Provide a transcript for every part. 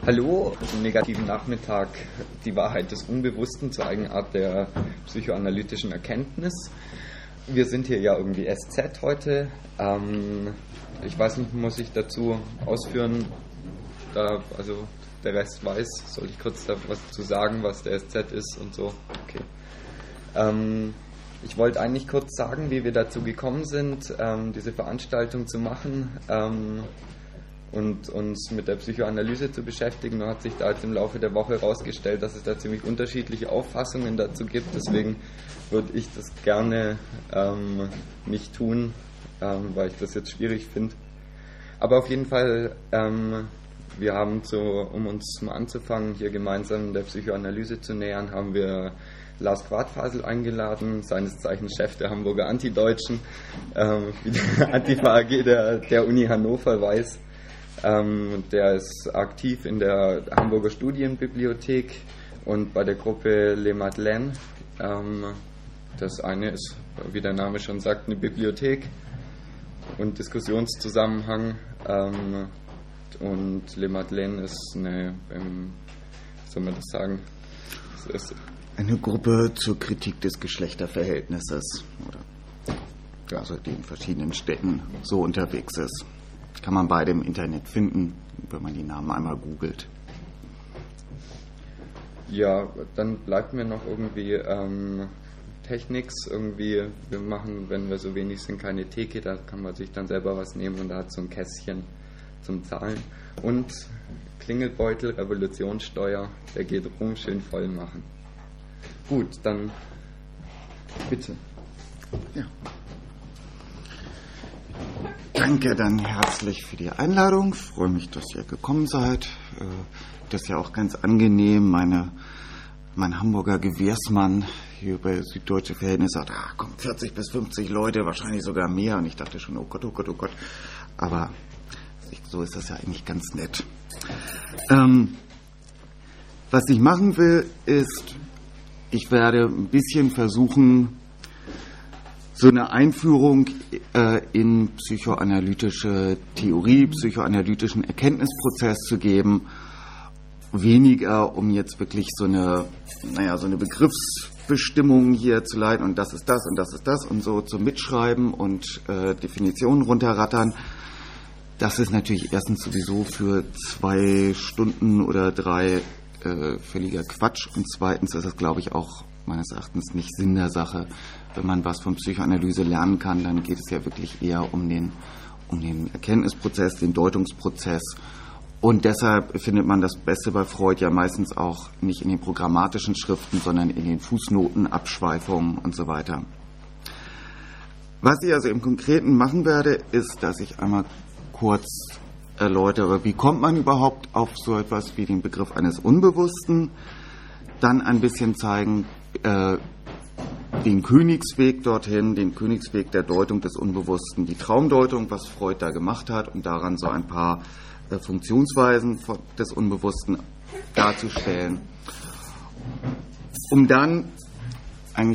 Hallo, im negativen Nachmittag die Wahrheit des Unbewussten zur Eigenart der psychoanalytischen Erkenntnis. Wir sind hier ja irgendwie SZ heute. Ich weiß nicht, muss ich dazu ausführen, also der Rest weiß, soll ich kurz da was zu sagen, was der SZ ist und so? Okay. Ich wollte eigentlich kurz sagen, wie wir dazu gekommen sind, diese Veranstaltung zu machen und uns mit der Psychoanalyse zu beschäftigen. Nur hat sich da jetzt im Laufe der Woche herausgestellt, dass es da ziemlich unterschiedliche Auffassungen dazu gibt. Deswegen würde ich das gerne nicht tun, weil ich das jetzt schwierig finde. Aber auf jeden Fall, wir haben um uns mal anzufangen, hier gemeinsam der Psychoanalyse zu nähern, haben wir Lars Quadfasel eingeladen, seines Zeichens Chef der Hamburger Antideutschen, wie der Antifa AG der Uni Hannover weiß. Der ist aktiv in der Hamburger Studienbibliothek und bei der Gruppe Les Madeleines. Das eine ist, wie der Name schon sagt, eine Bibliothek und Diskussionszusammenhang. Und Les Madeleines ist eine, wie soll man das sagen? Eine Gruppe zur Kritik des Geschlechterverhältnisses, also die in verschiedenen Städten so unterwegs ist. Kann man beide im Internet finden, wenn man die Namen einmal googelt. Ja, dann bleibt mir noch irgendwie Technics. Irgendwie, wir machen, wenn wir so wenig sind, keine Theke, da kann man sich dann selber was nehmen und da hat so ein Kästchen zum Zahlen. Und Klingelbeutel, Revolutionssteuer, der geht rum, schön voll machen. Gut, dann bitte. Ja. Danke dann herzlich für die Einladung. Ich freue mich, dass ihr gekommen seid. Das ist ja auch ganz angenehm. Mein Hamburger Gewährsmann hier über süddeutsche Verhältnisse sagt, kommen 40 bis 50 Leute, wahrscheinlich sogar mehr. Und ich dachte schon, oh Gott, oh Gott, oh Gott. Aber so ist das ja eigentlich ganz nett. Was ich machen will, ist, ich werde ein bisschen versuchen, so eine Einführung in psychoanalytische Theorie, psychoanalytischen Erkenntnisprozess zu geben. Weniger, um jetzt wirklich so eine Begriffsbestimmung hier zu leiten und das ist das und das ist das und so zum Mitschreiben und Definitionen runterrattern. Das ist natürlich erstens sowieso für 2 Stunden oder 3 völliger Quatsch und zweitens ist es, glaube ich, auch meines Erachtens nicht Sinn der Sache. Wenn man was von Psychoanalyse lernen kann, dann geht es ja wirklich eher um den Erkenntnisprozess, den Deutungsprozess. Und deshalb findet man das Beste bei Freud ja meistens auch nicht in den programmatischen Schriften, sondern in den Fußnoten, Abschweifungen und so weiter. Was ich also im Konkreten machen werde, ist, dass ich einmal kurz erläutere, wie kommt man überhaupt auf so etwas wie den Begriff eines Unbewussten, dann ein bisschen zeigen, den Königsweg dorthin, den Königsweg der Deutung des Unbewussten, die Traumdeutung, was Freud da gemacht hat und daran so ein paar Funktionsweisen des Unbewussten darzustellen, um dann eigentlich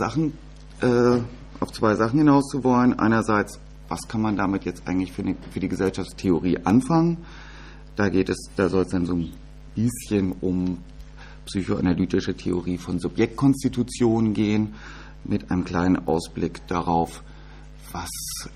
auf zwei Sachen hinaus zu wollen. Einerseits, was kann man damit jetzt eigentlich für die Gesellschaftstheorie anfangen? Da soll es dann so ein bisschen um psychoanalytische Theorie von Subjektkonstitution gehen, mit einem kleinen Ausblick darauf, was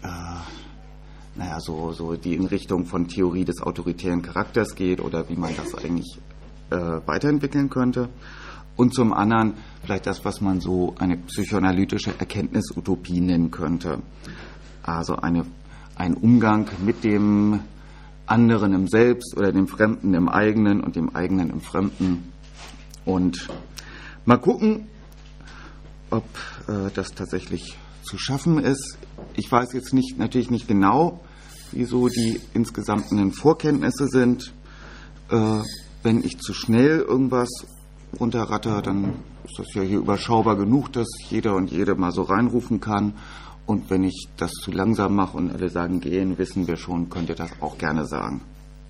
so die in Richtung von Theorie des autoritären Charakters geht oder wie man das eigentlich weiterentwickeln könnte. Und zum anderen vielleicht das, was man so eine psychoanalytische Erkenntnisutopie nennen könnte. Also ein Umgang mit dem anderen im Selbst oder dem Fremden im Eigenen und dem Eigenen im Fremden. Und mal gucken, ob das tatsächlich zu schaffen ist. Ich weiß jetzt natürlich nicht genau, wie so die insgesamten Vorkenntnisse sind. Wenn ich zu schnell irgendwas runterratter, dann ist das ja hier überschaubar genug, dass jeder und jede mal so reinrufen kann. Und wenn ich das zu langsam mache und alle sagen, gehen, wissen wir schon, könnt ihr das auch gerne sagen.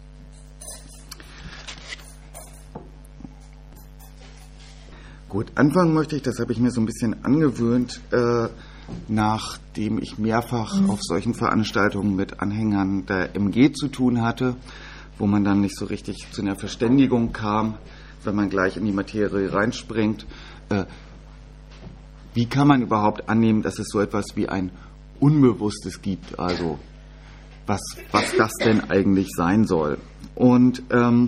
Gut, anfangen möchte ich, das habe ich mir so ein bisschen angewöhnt, nachdem ich mehrfach auf solchen Veranstaltungen mit Anhängern der MG zu tun hatte, wo man dann nicht so richtig zu einer Verständigung kam, wenn man gleich in die Materie reinspringt. Wie kann man überhaupt annehmen, dass es so etwas wie ein Unbewusstes gibt? Also was das denn eigentlich sein soll? Und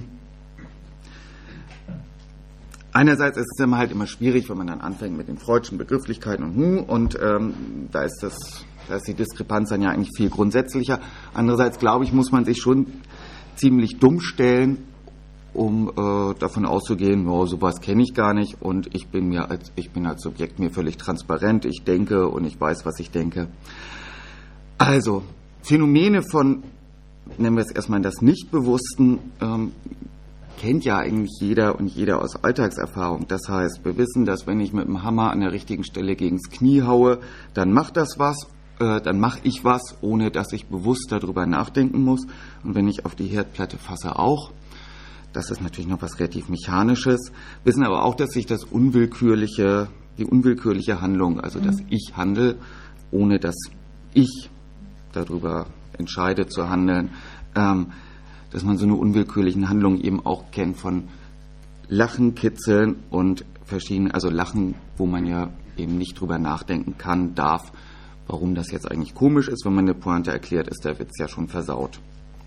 einerseits ist es immer schwierig, wenn man dann anfängt mit den freudschen Begrifflichkeiten und da ist die Diskrepanz dann ja eigentlich viel grundsätzlicher. Andererseits, glaube ich, muss man sich schon ziemlich dumm stellen, um davon auszugehen, sowas kenne ich gar nicht und ich bin als Subjekt mir völlig transparent, ich denke und ich weiß, was ich denke. Also, Phänomene von, nennen wir es erstmal das Nichtbewussten, kennt ja eigentlich jeder und jeder aus Alltagserfahrung. Das heißt, wir wissen, dass wenn ich mit dem Hammer an der richtigen Stelle gegens Knie haue, dann macht das was, dann mache ich was, ohne dass ich bewusst darüber nachdenken muss. Und wenn ich auf die Herdplatte fasse, auch. Das ist natürlich noch was relativ Mechanisches. Wissen aber auch, dass sich die unwillkürliche Handlung, also dass ich handle, ohne dass ich darüber entscheide zu handeln, dass man so eine unwillkürlichen Handlungen eben auch kennt von Lachen, Kitzeln und verschiedenen, also Lachen, wo man ja eben nicht drüber nachdenken kann, darf, warum das jetzt eigentlich komisch ist. Wenn man eine Pointe erklärt, ist der Witz ja schon versaut.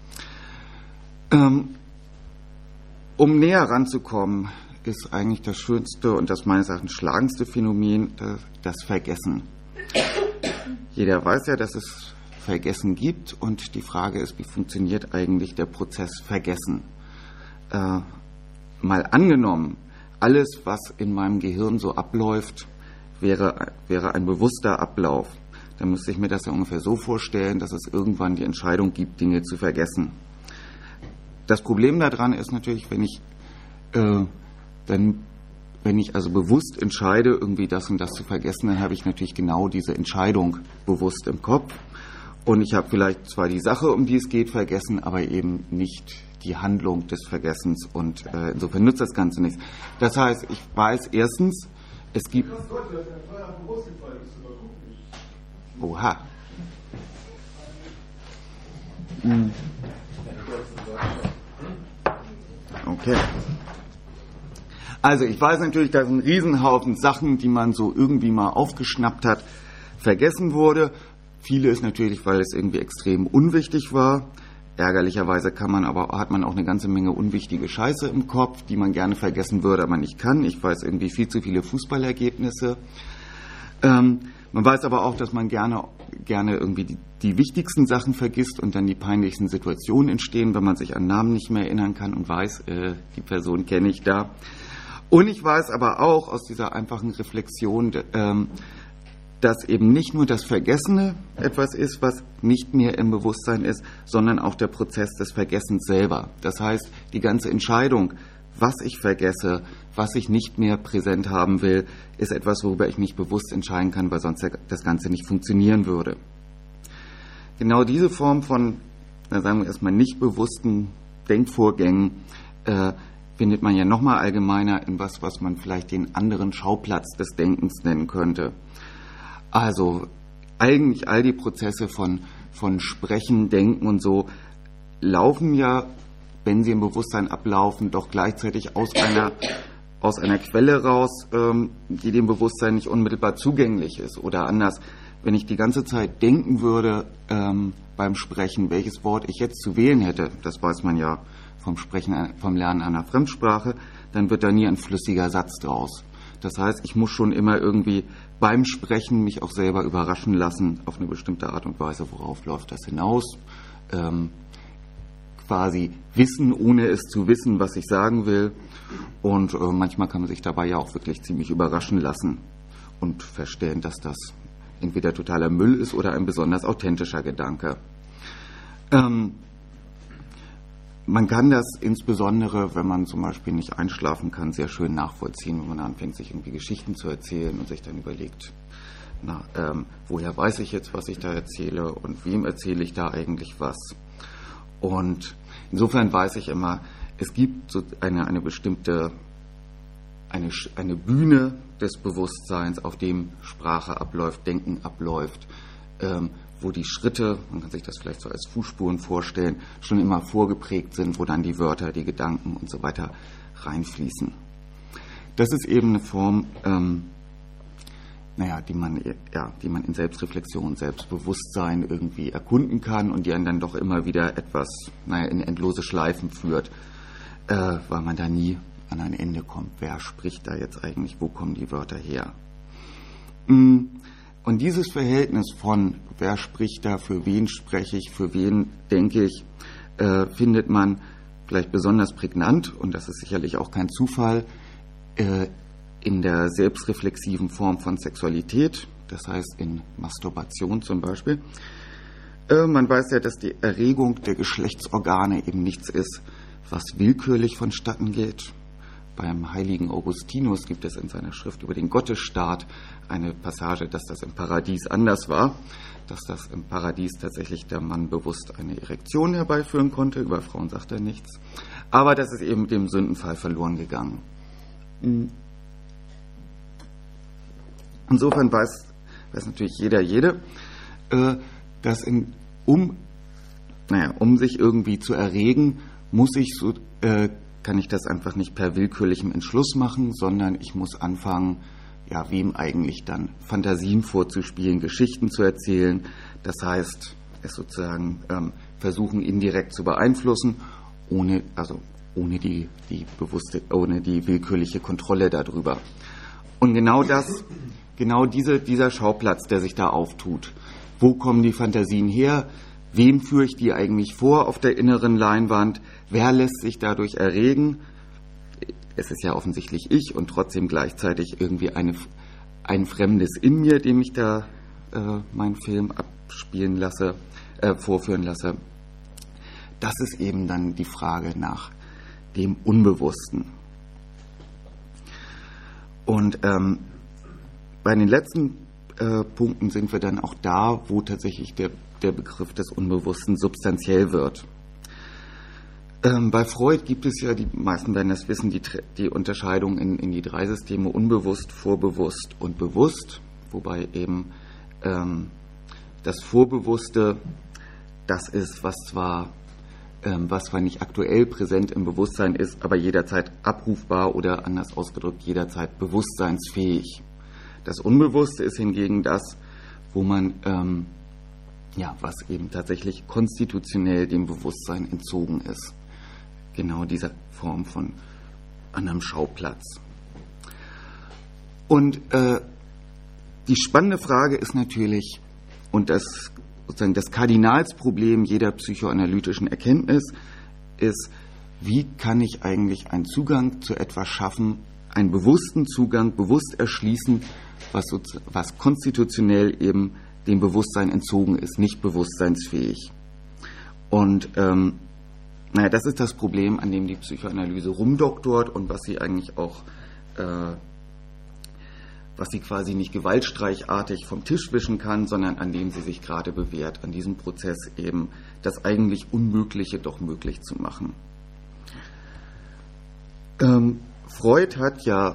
Um näher ranzukommen, ist eigentlich das schönste und das meines Erachtens schlagendste Phänomen das Vergessen. Jeder weiß ja, dass es Vergessen gibt und die Frage ist, wie funktioniert eigentlich der Prozess Vergessen? Mal angenommen, alles, was in meinem Gehirn so abläuft, wäre ein bewusster Ablauf. Dann müsste ich mir das ja ungefähr so vorstellen, dass es irgendwann die Entscheidung gibt, Dinge zu vergessen. Das Problem daran ist natürlich, wenn ich also bewusst entscheide, irgendwie das und das zu vergessen, dann habe ich natürlich genau diese Entscheidung bewusst im Kopf. Und ich habe vielleicht zwar die Sache, um die es geht, vergessen, aber eben nicht die Handlung des Vergessens. Und insofern nutzt das Ganze nichts. Das heißt, ich weiß erstens, es gibt... Oha. Okay. Also ich weiß natürlich, dass ein Riesenhaufen Sachen, die man so irgendwie mal aufgeschnappt hat, vergessen wurde. Vieles natürlich, weil es irgendwie extrem unwichtig war. Ärgerlicherweise hat man auch eine ganze Menge unwichtige Scheiße im Kopf, die man gerne vergessen würde, aber nicht kann. Ich weiß irgendwie viel zu viele Fußballergebnisse. Man weiß aber auch, dass man gerne irgendwie die wichtigsten Sachen vergisst und dann die peinlichsten Situationen entstehen, wenn man sich an Namen nicht mehr erinnern kann und weiß, die Person kenne ich da. Und ich weiß aber auch aus dieser einfachen Reflexion, dass eben nicht nur das Vergessene etwas ist, was nicht mehr im Bewusstsein ist, sondern auch der Prozess des Vergessens selber. Das heißt, die ganze Entscheidung, was ich vergesse, was ich nicht mehr präsent haben will, ist etwas, worüber ich mich bewusst entscheiden kann, weil sonst das Ganze nicht funktionieren würde. Genau diese Form von, sagen wir erstmal, nicht bewussten Denkvorgängen findet man ja nochmal allgemeiner in was man vielleicht den anderen Schauplatz des Denkens nennen könnte. Also eigentlich all die Prozesse von Sprechen, Denken und so laufen ja, wenn sie im Bewusstsein ablaufen, doch gleichzeitig aus einer Quelle raus, die dem Bewusstsein nicht unmittelbar zugänglich ist. Oder anders, wenn ich die ganze Zeit denken würde beim Sprechen, welches Wort ich jetzt zu wählen hätte, das weiß man ja vom Lernen einer Fremdsprache, dann wird da nie ein flüssiger Satz draus. Das heißt, ich muss schon immer irgendwie beim Sprechen mich auch selber überraschen lassen, auf eine bestimmte Art und Weise, worauf läuft das hinaus. Quasi wissen, ohne es zu wissen, was ich sagen will. Und manchmal kann man sich dabei ja auch wirklich ziemlich überraschen lassen und feststellen, dass das entweder totaler Müll ist oder ein besonders authentischer Gedanke. Man kann das insbesondere, wenn man zum Beispiel nicht einschlafen kann, sehr schön nachvollziehen, wenn man anfängt, sich irgendwie Geschichten zu erzählen und sich dann überlegt, woher weiß ich jetzt, was ich da erzähle und wem erzähle ich da eigentlich was. Und insofern weiß ich immer, es gibt so eine bestimmte, eine Bühne des Bewusstseins, auf dem Sprache abläuft, Denken abläuft, wo die Schritte, man kann sich das vielleicht so als Fußspuren vorstellen, schon immer vorgeprägt sind, wo dann die Wörter, die Gedanken und so weiter reinfließen. Das ist eben eine Form, die man in Selbstreflexion, Selbstbewusstsein irgendwie erkunden kann und die einen dann doch immer wieder etwas, in endlose Schleifen führt, weil man da nie an ein Ende kommt. Wer spricht da jetzt eigentlich? Wo kommen die Wörter her? Und dieses Verhältnis von wer spricht da, für wen spreche ich, für wen denke ich, findet man vielleicht besonders prägnant, und das ist sicherlich auch kein Zufall, in der selbstreflexiven Form von Sexualität, das heißt in Masturbation zum Beispiel. Man weiß ja, dass die Erregung der Geschlechtsorgane eben nichts ist, was willkürlich vonstatten geht. Beim heiligen Augustinus gibt es in seiner Schrift über den Gottesstaat eine Passage, dass das im Paradies anders war, dass das im Paradies tatsächlich der Mann bewusst eine Erektion herbeiführen konnte, über Frauen sagt er nichts, aber das ist eben dem Sündenfall verloren gegangen. Insofern weiß natürlich jede, dass um sich irgendwie zu erregen, kann ich das einfach nicht per willkürlichem Entschluss machen, sondern ich muss anfangen, wem eigentlich dann Fantasien vorzuspielen, Geschichten zu erzählen. Das heißt, es sozusagen versuchen indirekt zu beeinflussen, ohne die willkürliche Kontrolle darüber. Und dieser Schauplatz, der sich da auftut, wo kommen die Fantasien her? Wem führe ich die eigentlich vor auf der inneren Leinwand? Wer lässt sich dadurch erregen? Es ist ja offensichtlich ich und trotzdem gleichzeitig irgendwie ein Fremdes in mir, dem ich da meinen Film vorführen lasse. Das ist eben dann die Frage nach dem Unbewussten. Und bei den letzten Punkten sind wir dann auch da, wo tatsächlich der Begriff des Unbewussten substanziell wird. Bei Freud gibt es ja, die meisten werden das wissen, die Unterscheidung in die 3 Systeme unbewusst, vorbewusst und bewusst, wobei eben das Vorbewusste das ist, was zwar nicht aktuell präsent im Bewusstsein ist, aber jederzeit abrufbar oder anders ausgedrückt jederzeit bewusstseinsfähig. Das Unbewusste ist hingegen das, wo man was eben tatsächlich konstitutionell dem Bewusstsein entzogen ist. Genau dieser Form von einem Schauplatz. Und die spannende Frage ist natürlich, und das Kardinalsproblem jeder psychoanalytischen Erkenntnis ist, wie kann ich eigentlich einen Zugang zu etwas schaffen, einen bewussten Zugang, bewusst erschließen, was konstitutionell eben dem Bewusstsein entzogen ist, nicht bewusstseinsfähig. Und das ist das Problem, an dem die Psychoanalyse rumdoktort und was sie eigentlich auch, was sie quasi nicht gewaltstreichartig vom Tisch wischen kann, sondern an dem sie sich gerade bewährt, an diesem Prozess eben das eigentlich Unmögliche doch möglich zu machen. Freud hat ja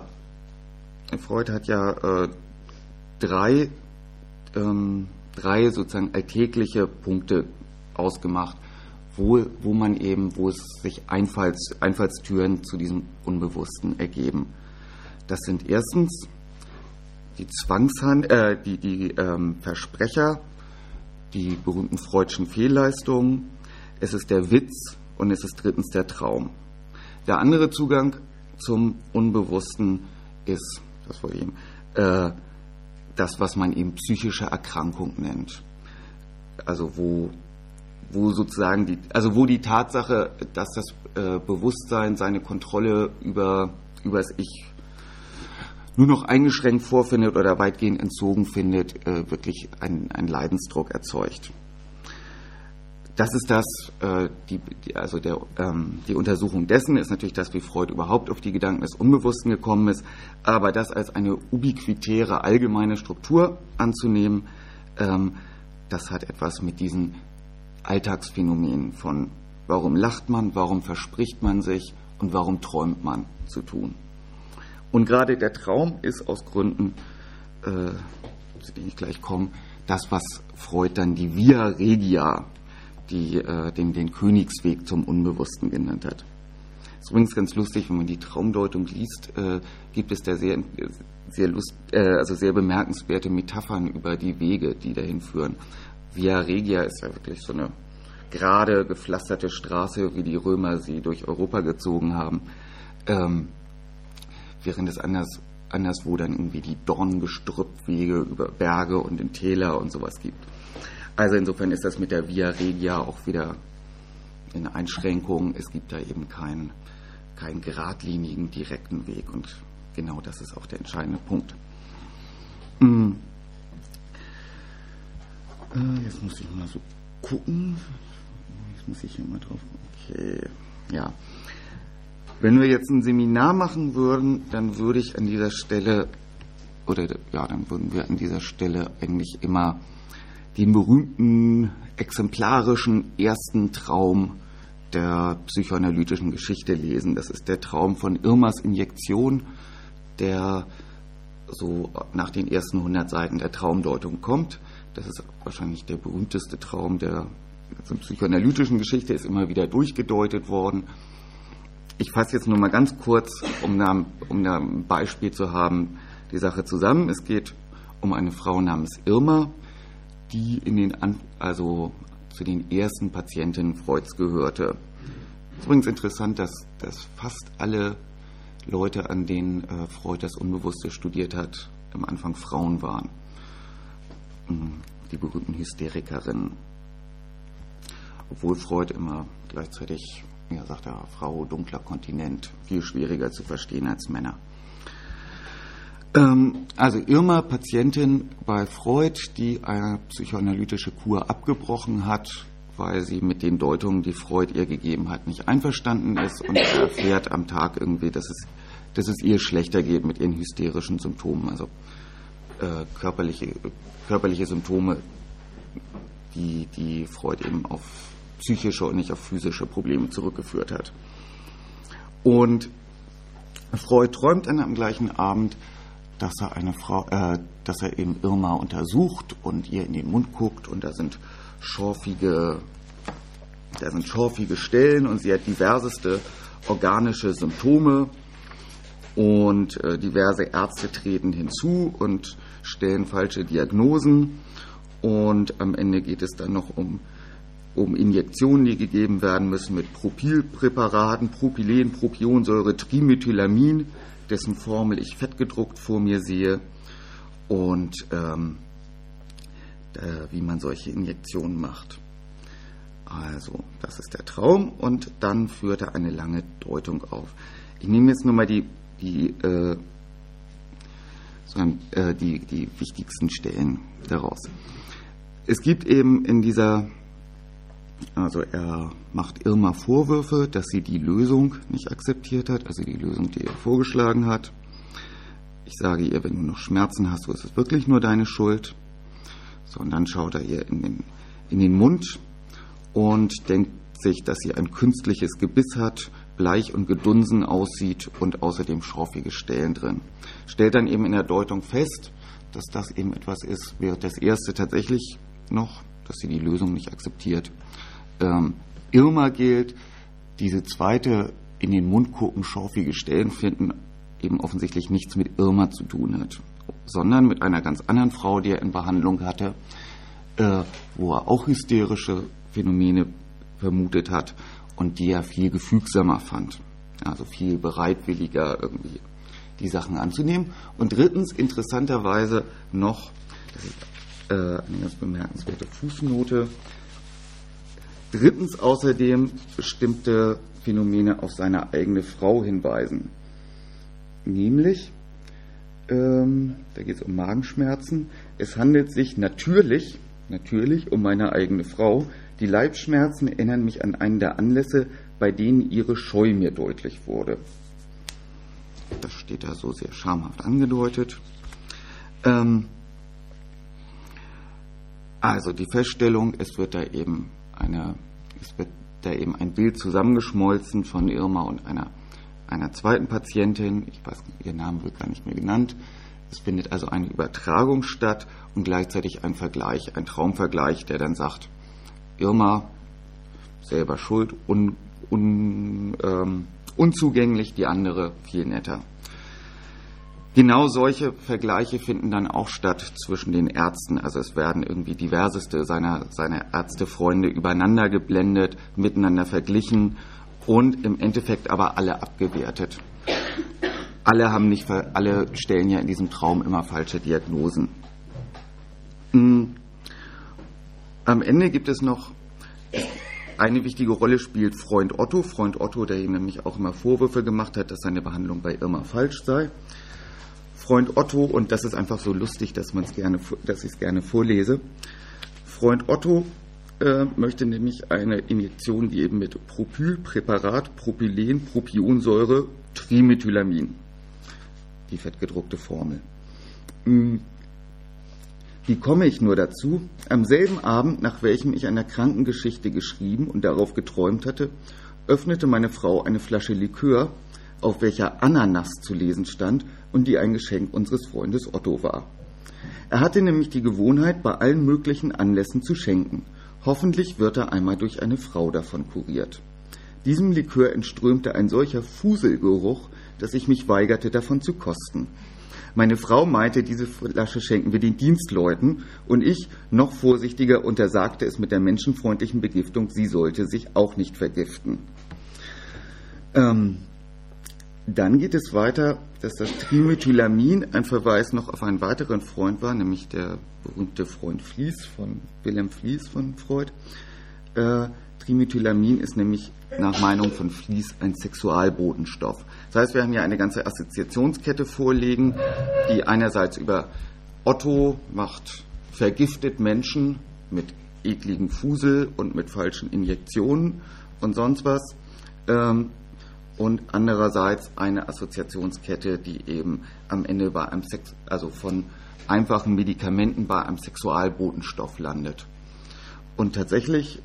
drei sozusagen alltägliche Punkte ausgemacht, wo es sich Einfallstüren zu diesem Unbewussten ergeben. Das sind erstens die Versprecher, die berühmten freudschen Fehlleistungen, es ist der Witz und es ist drittens der Traum. Der andere Zugang zum Unbewussten ist, das, was man eben psychische Erkrankung nennt. Also wo die Tatsache, dass das Bewusstsein seine Kontrolle über das Ich nur noch eingeschränkt vorfindet oder weitgehend entzogen findet, wirklich einen Leidensdruck erzeugt. Das ist die Untersuchung dessen ist natürlich das, wie Freud überhaupt auf die Gedanken des Unbewussten gekommen ist, aber das als eine ubiquitäre allgemeine Struktur anzunehmen, das hat etwas mit diesen Alltagsphänomenen von warum lacht man, warum verspricht man sich und warum träumt man zu tun. Und gerade der Traum ist aus Gründen, zu denen ich gleich komme, das, was Freud dann die Via Regia, den Königsweg zum Unbewussten genannt hat. Das ist übrigens ganz lustig, wenn man die Traumdeutung liest, gibt es da sehr bemerkenswerte Metaphern über die Wege, die dahin führen. Via Regia ist ja wirklich so eine gerade gepflasterte Straße, wie die Römer sie durch Europa gezogen haben, während es anderswo dann irgendwie die Dorngestrüppwege über Berge und in Täler und sowas gibt. Also insofern ist das mit der Via Regia auch wieder in Einschränkung. Es gibt da eben keinen geradlinigen, direkten Weg und genau das ist auch der entscheidende Punkt. Jetzt muss ich mal so gucken. Jetzt muss ich hier mal drauf. Okay, ja. Wenn wir jetzt ein Seminar machen würden, dann würde ich an dieser Stelle, dann würden wir an dieser Stelle eigentlich immer den berühmten exemplarischen ersten Traum der psychoanalytischen Geschichte lesen. Das ist der Traum von Irmas Injektion, der so nach den ersten 100 Seiten der Traumdeutung kommt. Das ist wahrscheinlich der berühmteste Traum der psychoanalytischen Geschichte, ist immer wieder durchgedeutet worden. Ich fasse jetzt nur mal ganz kurz, um da ein Beispiel zu haben, die Sache zusammen. Es geht um eine Frau namens Irma, die zu den ersten Patientinnen Freuds gehörte. Es ist übrigens interessant, dass fast alle Leute, an denen Freud das Unbewusste studiert hat, am Anfang Frauen waren. Die berühmten Hysterikerinnen. Obwohl Freud immer gleichzeitig, sagt er, Frau, dunkler Kontinent, viel schwieriger zu verstehen als Männer. Also Irma, Patientin bei Freud, die eine psychoanalytische Kur abgebrochen hat, weil sie mit den Deutungen, die Freud ihr gegeben hat, nicht einverstanden ist und erfährt am Tag irgendwie, dass es ihr schlechter geht mit ihren hysterischen Symptomen, also körperliche Symptome, die Freud eben auf psychische und nicht auf physische Probleme zurückgeführt hat. Und Freud träumt dann am gleichen Abend, dass er eben Irma untersucht und ihr in den Mund guckt und da sind schorfige Stellen und sie hat diverseste organische Symptome und diverse Ärzte treten hinzu und stellen falsche Diagnosen und am Ende geht es dann noch um Injektionen, die gegeben werden müssen mit Propylpräparaten, Propylen, Propionsäure, Trimethylamin, dessen Formel ich fettgedruckt vor mir sehe und wie man solche Injektionen macht. Also, das ist der Traum und dann führt er eine lange Deutung auf. Ich nehme jetzt nur mal die wichtigsten Stellen daraus. Es gibt eben er macht Irma Vorwürfe, dass sie die Lösung nicht akzeptiert hat, also die Lösung, die er vorgeschlagen hat. Ich sage ihr, wenn du noch Schmerzen hast, so ist es wirklich nur deine Schuld. So, und dann schaut er ihr in den Mund und denkt sich, dass sie ein künstliches Gebiss hat, bleich und gedunsen aussieht und außerdem schorfige Stellen drin. Stellt dann eben in der Deutung fest, dass das eben etwas ist, während das erste tatsächlich noch, dass sie die Lösung nicht akzeptiert. Irma gilt, diese zweite in den Mund gucken, schorfige Stellen finden, eben offensichtlich nichts mit Irma zu tun hat, sondern mit einer ganz anderen Frau, die er in Behandlung hatte, wo er auch hysterische Phänomene vermutet hat und die er viel gefügsamer fand, also viel bereitwilliger irgendwie die Sachen anzunehmen. Und drittens, interessanterweise noch, das ist eine ganz bemerkenswerte Fußnote, drittens außerdem bestimmte Phänomene auf seine eigene Frau hinweisen. Nämlich, da geht es um Magenschmerzen. Es handelt sich natürlich um meine eigene Frau. Die Leibschmerzen erinnern mich an einen der Anlässe, bei denen ihre Scheu mir deutlich wurde. Das steht da so sehr schamhaft angedeutet. Also die Feststellung, es wird da eben ein Bild zusammengeschmolzen von Irma und einer zweiten Patientin, ich weiß, ihr Name wird gar nicht mehr genannt, Es findet also eine Übertragung statt und gleichzeitig ein Vergleich, ein Traumvergleich, der dann sagt, Irma, selber schuld, unzugänglich, die andere viel netter. Genau solche Vergleiche finden dann auch statt zwischen den Ärzten. Also es werden irgendwie diverseste seiner Ärztefreunde übereinander geblendet, miteinander verglichen und im Endeffekt aber alle abgewertet. Alle stellen ja in diesem Traum immer falsche Diagnosen. Am Ende gibt es noch eine wichtige Rolle spielt Freund Otto. Freund Otto, der ihm nämlich auch immer Vorwürfe gemacht hat, dass seine Behandlung bei Irma falsch sei. Freund Otto, und das ist einfach so lustig, dass ich es gerne vorlese. Freund Otto möchte nämlich eine Injektion geben mit Propylpräparat, Propylen, Propionsäure, Trimethylamin. Die fettgedruckte Formel. Wie komme ich nur dazu? Am selben Abend, nach welchem ich einer Krankengeschichte geschrieben und darauf geträumt hatte, öffnete meine Frau eine Flasche Likör, auf welcher Ananas zu lesen stand und die ein Geschenk unseres Freundes Otto war. Er hatte nämlich die Gewohnheit, bei allen möglichen Anlässen zu schenken. Hoffentlich wird er einmal durch eine Frau davon kuriert. Diesem Likör entströmte ein solcher Fuselgeruch, dass ich mich weigerte, davon zu kosten. Meine Frau meinte, diese Flasche schenken wir den Dienstleuten, und ich, noch vorsichtiger, untersagte es mit der menschenfreundlichen Begiftung, sie sollte sich auch nicht vergiften. Dann geht es weiter, dass das Trimethylamin ein Verweis noch auf einen weiteren Freund war, nämlich der berühmte Freund Wilhelm Fliess von Freud. Trimethylamin ist nämlich nach Meinung von Fliess ein Sexualbotenstoff. Das heißt, wir haben hier eine ganze Assoziationskette vorliegen, die einerseits über Otto vergiftet Menschen mit ekligen Fusel und mit falschen Injektionen und sonst was, und andererseits eine Assoziationskette, die eben am Ende bei einem von einfachen Medikamenten bei einem Sexualbotenstoff landet. Und tatsächlich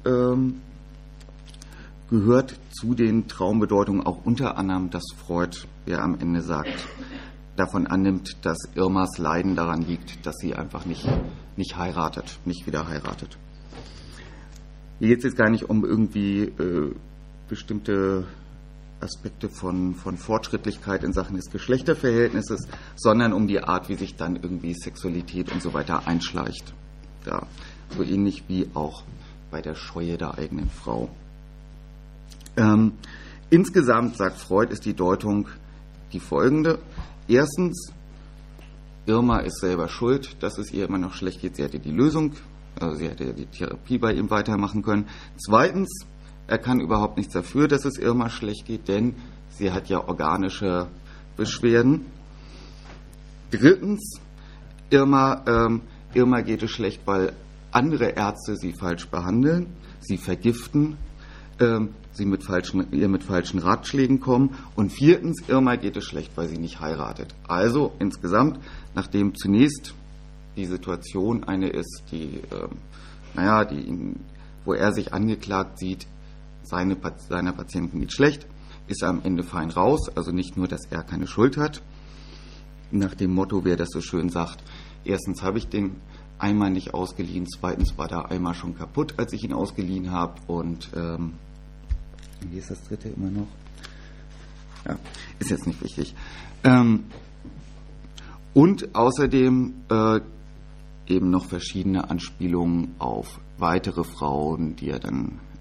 gehört zu den Traumbedeutungen auch unter anderem, dass Freud, wie er am Ende sagt, davon annimmt, dass Irmas Leiden daran liegt, dass sie einfach nicht heiratet, nicht wieder heiratet. Hier geht es jetzt gar nicht um irgendwie bestimmte Aspekte von Fortschrittlichkeit in Sachen des Geschlechterverhältnisses, sondern um die Art, wie sich dann irgendwie Sexualität und so weiter einschleicht. Ja, so ähnlich wie auch bei der Scheue der eigenen Frau. Insgesamt, sagt Freud, ist die Deutung die folgende. Erstens, Irma ist selber schuld, dass es ihr immer noch schlecht geht. Sie hätte die Lösung, also sie hätte die Therapie bei ihm weitermachen können. Zweitens, er kann überhaupt nichts dafür, dass es Irma schlecht geht, denn sie hat ja organische Beschwerden. Drittens, Irma geht es schlecht, weil andere Ärzte sie falsch behandeln, sie vergiften, sie mit falschen Ratschlägen kommen. Und viertens, Irma geht es schlecht, weil sie nicht heiratet. Also insgesamt, nachdem zunächst die Situation eine ist, wo er sich angeklagt sieht, seiner Patienten geht schlecht, ist er am Ende fein raus. Also nicht nur, dass er keine Schuld hat. Nach dem Motto, wer das so schön sagt, erstens habe ich den Eimer nicht ausgeliehen, zweitens war der Eimer schon kaputt, als ich ihn ausgeliehen habe, und wie ist das dritte immer noch? Ja, ist jetzt nicht wichtig. Und außerdem eben noch verschiedene Anspielungen auf weitere Frauen, die er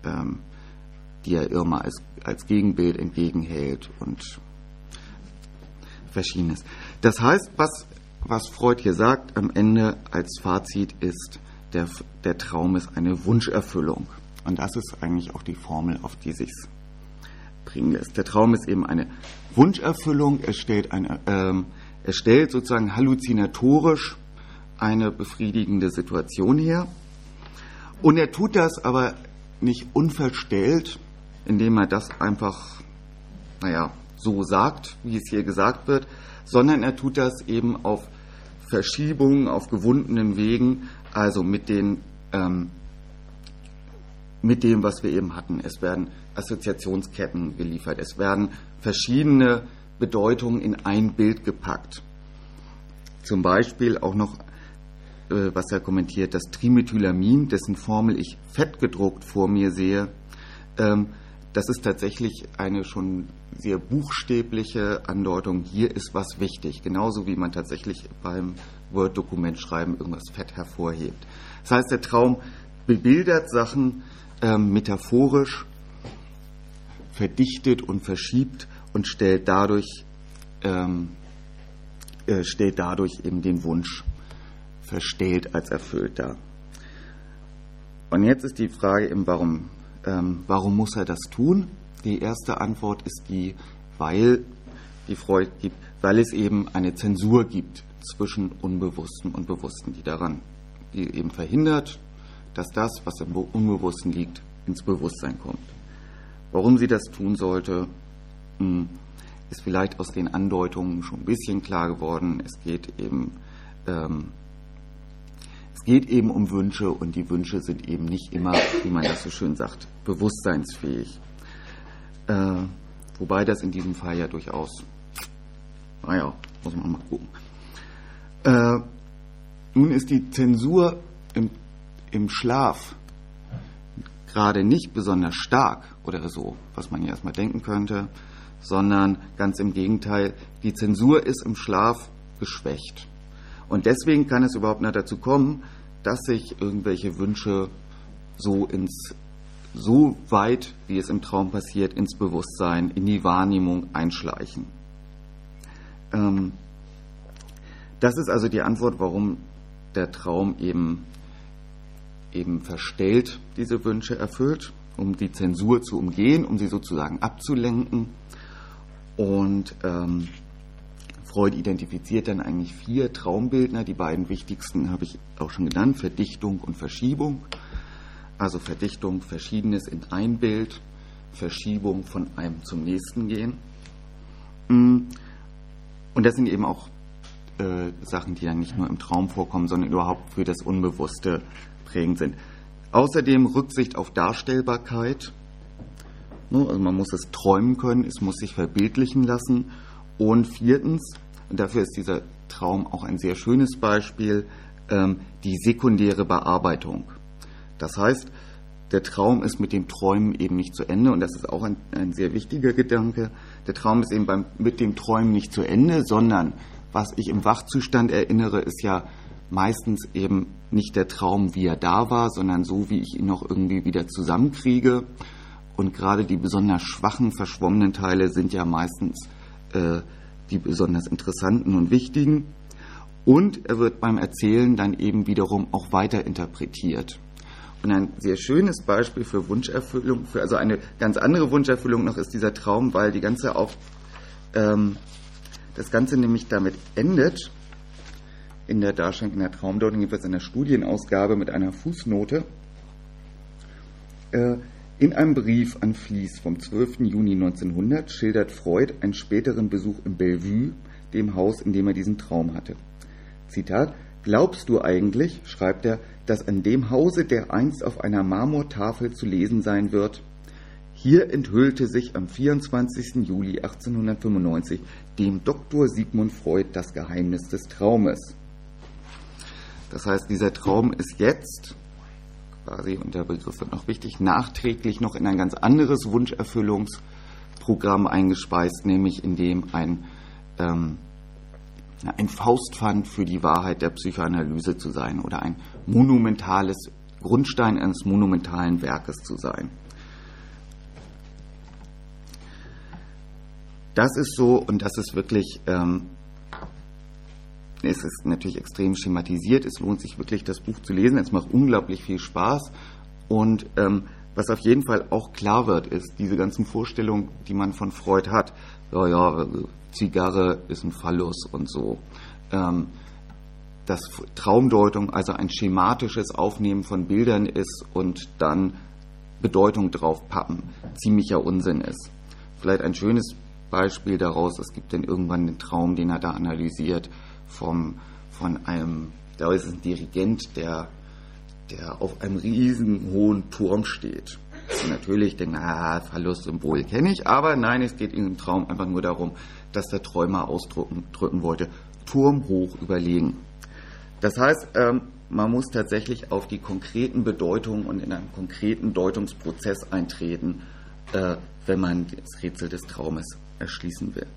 Irma als Gegenbild entgegenhält und Verschiedenes. Das heißt, was Freud hier sagt, am Ende als Fazit ist, der Traum ist eine Wunscherfüllung. Und das ist eigentlich auch die Formel, auf die sich's bringen lässt. Der Traum ist eben eine Wunscherfüllung. Er stellt sozusagen halluzinatorisch eine befriedigende Situation her. Und er tut das aber nicht unverstellt, indem er das einfach, so sagt, wie es hier gesagt wird, sondern er tut das eben auf Verschiebungen, auf gewundenen Wegen, also mit dem, was wir eben hatten. Es werden Assoziationsketten geliefert, es werden verschiedene Bedeutungen in ein Bild gepackt. zum Beispiel auch noch, was er kommentiert, das Trimethylamin, dessen Formel ich fettgedruckt vor mir sehe, das ist tatsächlich eine schon sehr buchstäbliche Andeutung, hier ist was wichtig, genauso wie man tatsächlich beim Word-Dokument schreiben irgendwas fett hervorhebt. Das heißt, der Traum bebildert Sachen metaphorisch, verdichtet und verschiebt und stellt dadurch eben den Wunsch verstellt als erfüllt dar. Und jetzt ist die Frage eben, warum muss er das tun? Die erste Antwort ist weil Freud gibt, weil es eben eine Zensur gibt zwischen Unbewussten und Bewussten, die eben verhindert, dass das, was im Unbewussten liegt, ins Bewusstsein kommt. Warum sie das tun sollte, ist vielleicht aus den Andeutungen schon ein bisschen klar geworden. Es geht eben um Wünsche und die Wünsche sind eben nicht immer, wie man das so schön sagt, bewusstseinsfähig. Wobei das in diesem Fall ja durchaus, muss man mal gucken. Nun ist die Zensur im Schlaf gerade nicht besonders stark oder so, was man ja erstmal denken könnte, sondern ganz im Gegenteil, die Zensur ist im Schlaf geschwächt. Und deswegen kann es überhaupt nicht dazu kommen, dass sich irgendwelche Wünsche so weit, wie es im Traum passiert, ins Bewusstsein, in die Wahrnehmung einschleichen. Das ist also die Antwort, warum der Traum eben verstellt diese Wünsche erfüllt, um die Zensur zu umgehen, um sie sozusagen abzulenken. Und Freud identifiziert dann eigentlich 4 Traumbildner. Die beiden wichtigsten habe ich auch schon genannt, Verdichtung und Verschiebung. Also Verdichtung, Verschiedenes in ein Bild, Verschiebung von einem zum nächsten gehen. Und das sind eben auch Sachen, die dann nicht nur im Traum vorkommen, sondern überhaupt für das Unbewusste prägend sind. Außerdem Rücksicht auf Darstellbarkeit. Also man muss es träumen können, es muss sich verbildlichen lassen. Und 4, und dafür ist dieser Traum auch ein sehr schönes Beispiel, die sekundäre Bearbeitung. Das heißt, der Traum ist mit dem Träumen eben nicht zu Ende und das ist auch ein sehr wichtiger Gedanke. Der Traum ist eben mit dem Träumen nicht zu Ende, sondern was ich im Wachzustand erinnere, ist ja meistens eben nicht der Traum, wie er da war, sondern so, wie ich ihn noch irgendwie wieder zusammenkriege. Und gerade die besonders schwachen, verschwommenen Teile sind ja meistens die besonders interessanten und wichtigen. Und er wird beim Erzählen dann eben wiederum auch weiter interpretiert. Und ein sehr schönes Beispiel für Wunscherfüllung, also eine ganz andere Wunscherfüllung noch, ist dieser Traum, weil das Ganze nämlich damit endet, in der Darstellung, in der Traumdeutung, jedenfalls in der Studienausgabe mit einer Fußnote, in einem Brief an Fließ vom 12. Juni 1900 schildert Freud einen späteren Besuch in Bellevue, dem Haus, in dem er diesen Traum hatte. Zitat: Glaubst du eigentlich, schreibt er, dass an dem Hause dereinst auf einer Marmortafel zu lesen sein wird? Hier enthüllte sich am 24. Juli 1895 dem Dr. Sigmund Freud das Geheimnis des Traumes. Das heißt, dieser Traum ist jetzt quasi, und der Begriff wird noch wichtig, nachträglich noch in ein ganz anderes Wunscherfüllungsprogramm eingespeist, nämlich in dem ein Faustpfand für die Wahrheit der Psychoanalyse zu sein oder ein monumentales Grundstein eines monumentalen Werkes zu sein. Das ist so, und das ist wirklich, es ist natürlich extrem schematisiert, es lohnt sich wirklich, das Buch zu lesen, es macht unglaublich viel Spaß und was auf jeden Fall auch klar wird, ist diese ganzen Vorstellungen, die man von Freud hat, Zigarre ist ein Phallus und so, dass Traumdeutung also ein schematisches Aufnehmen von Bildern ist und dann Bedeutung drauf pappen, ziemlicher Unsinn ist. Vielleicht ein schönes Beispiel daraus, es gibt dann irgendwann den Traum, den er da analysiert, von einem, da ist es ein Dirigent, der auf einem riesen hohen Turm steht. Und natürlich denkt, Phallus-Symbol kenne ich, aber nein, es geht in dem Traum einfach nur darum, das der Träumer ausdrücken wollte, turmhoch überlegen. Das heißt, man muss tatsächlich auf die konkreten Bedeutungen und in einen konkreten Deutungsprozess eintreten, wenn man das Rätsel des Traumes erschließen will.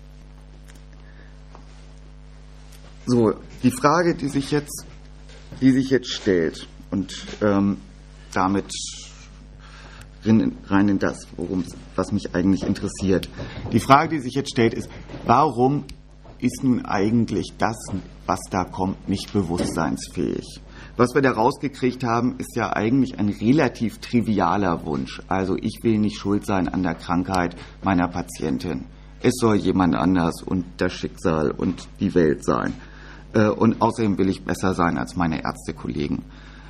So, die Frage, die sich jetzt stellt, und damit rein in das, was mich eigentlich interessiert. Die Frage, die sich jetzt stellt, ist, warum ist nun eigentlich das, was da kommt, nicht bewusstseinsfähig? Was wir da rausgekriegt haben, ist ja eigentlich ein relativ trivialer Wunsch. Also ich will nicht schuld sein an der Krankheit meiner Patientin. Es soll jemand anders und das Schicksal und die Welt sein. Und außerdem will ich besser sein als meine Ärztekollegen.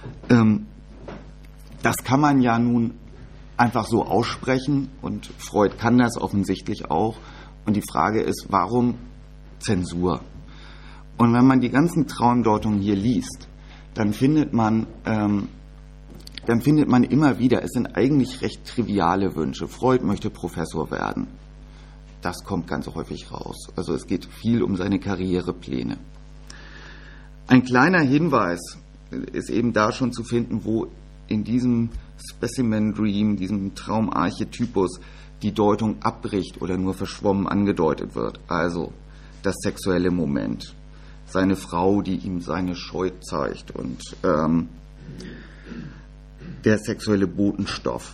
Das kann man ja nun einfach so aussprechen und Freud kann das offensichtlich auch. Und die Frage ist, warum Zensur? Und wenn man die ganzen Traumdeutungen hier liest, dann findet man immer wieder, es sind eigentlich recht triviale Wünsche. Freud möchte Professor werden. Das kommt ganz häufig raus. Also es geht viel um seine Karrierepläne. Ein kleiner Hinweis ist eben da schon zu finden, wo in diesem Specimen Dream, diesem Traumarchetypus, die Deutung abbricht oder nur verschwommen angedeutet wird. Also das sexuelle Moment, seine Frau, die ihm seine Scheu zeigt und der sexuelle Botenstoff.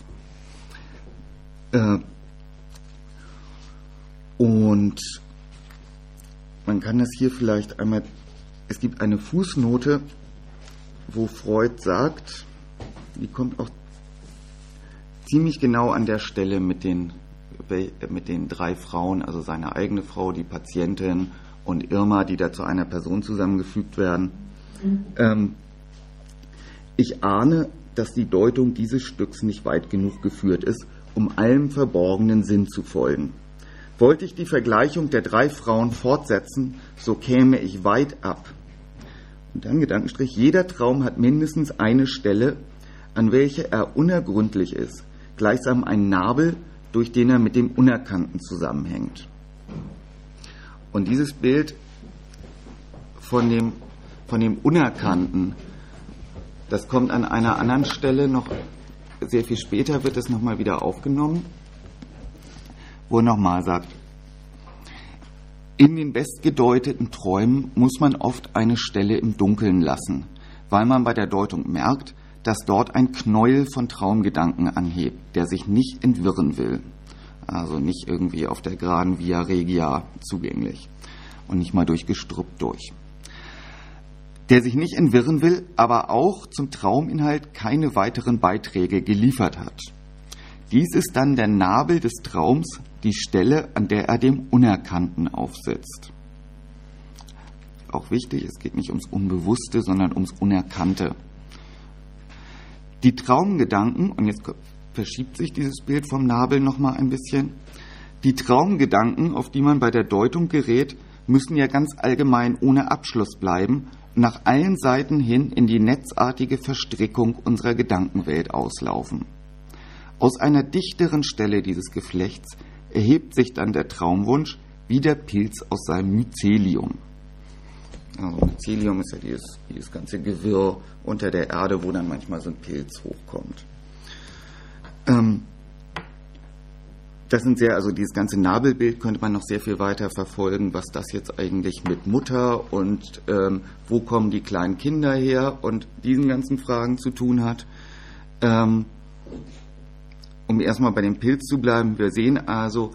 Und man kann das hier vielleicht einmal, es gibt eine Fußnote, wo Freud sagt, die kommt auch ziemlich genau an der Stelle mit den 3 Frauen, also seine eigene Frau, die Patientin und Irma, die da zu einer Person zusammengefügt werden. Ich ahne, dass die Deutung dieses Stücks nicht weit genug geführt ist, um allem verborgenen Sinn zu folgen. Wollte ich die Vergleichung der 3 Frauen fortsetzen, so käme ich weit ab. Und dann Gedankenstrich, jeder Traum hat mindestens eine Stelle, an welche er unergründlich ist, gleichsam ein Nabel, durch den er mit dem Unerkannten zusammenhängt. Und dieses Bild von dem Unerkannten, das kommt an einer anderen Stelle noch, sehr viel später wird es nochmal wieder aufgenommen, wo er nochmal sagt, in den bestgedeuteten Träumen muss man oft eine Stelle im Dunkeln lassen, weil man bei der Deutung merkt, dass dort ein Knäuel von Traumgedanken anhebt, der sich nicht entwirren will. Also nicht irgendwie auf der geraden Via Regia zugänglich und nicht mal durch Gestrüpp durch. Der sich nicht entwirren will, aber auch zum Trauminhalt keine weiteren Beiträge geliefert hat. Dies ist dann der Nabel des Traums, die Stelle, an der er dem Unerkannten aufsetzt. Auch wichtig, es geht nicht ums Unbewusste, sondern ums Unerkannte. Die Traumgedanken, und jetzt verschiebt sich dieses Bild vom Nabel nochmal ein bisschen, die Traumgedanken, auf die man bei der Deutung gerät, müssen ja ganz allgemein ohne Abschluss bleiben und nach allen Seiten hin in die netzartige Verstrickung unserer Gedankenwelt auslaufen. Aus einer dichteren Stelle dieses Geflechts erhebt sich dann der Traumwunsch wie der Pilz aus seinem Mycelium. Also Mycelium ist ja dieses ganze Gewirr unter der Erde, wo dann manchmal so ein Pilz hochkommt. Das sind also dieses ganze Nabelbild könnte man noch sehr viel weiter verfolgen, was das jetzt eigentlich mit Mutter und wo kommen die kleinen Kinder her und diesen ganzen Fragen zu tun hat. Um erstmal bei dem Pilz zu bleiben, wir sehen also,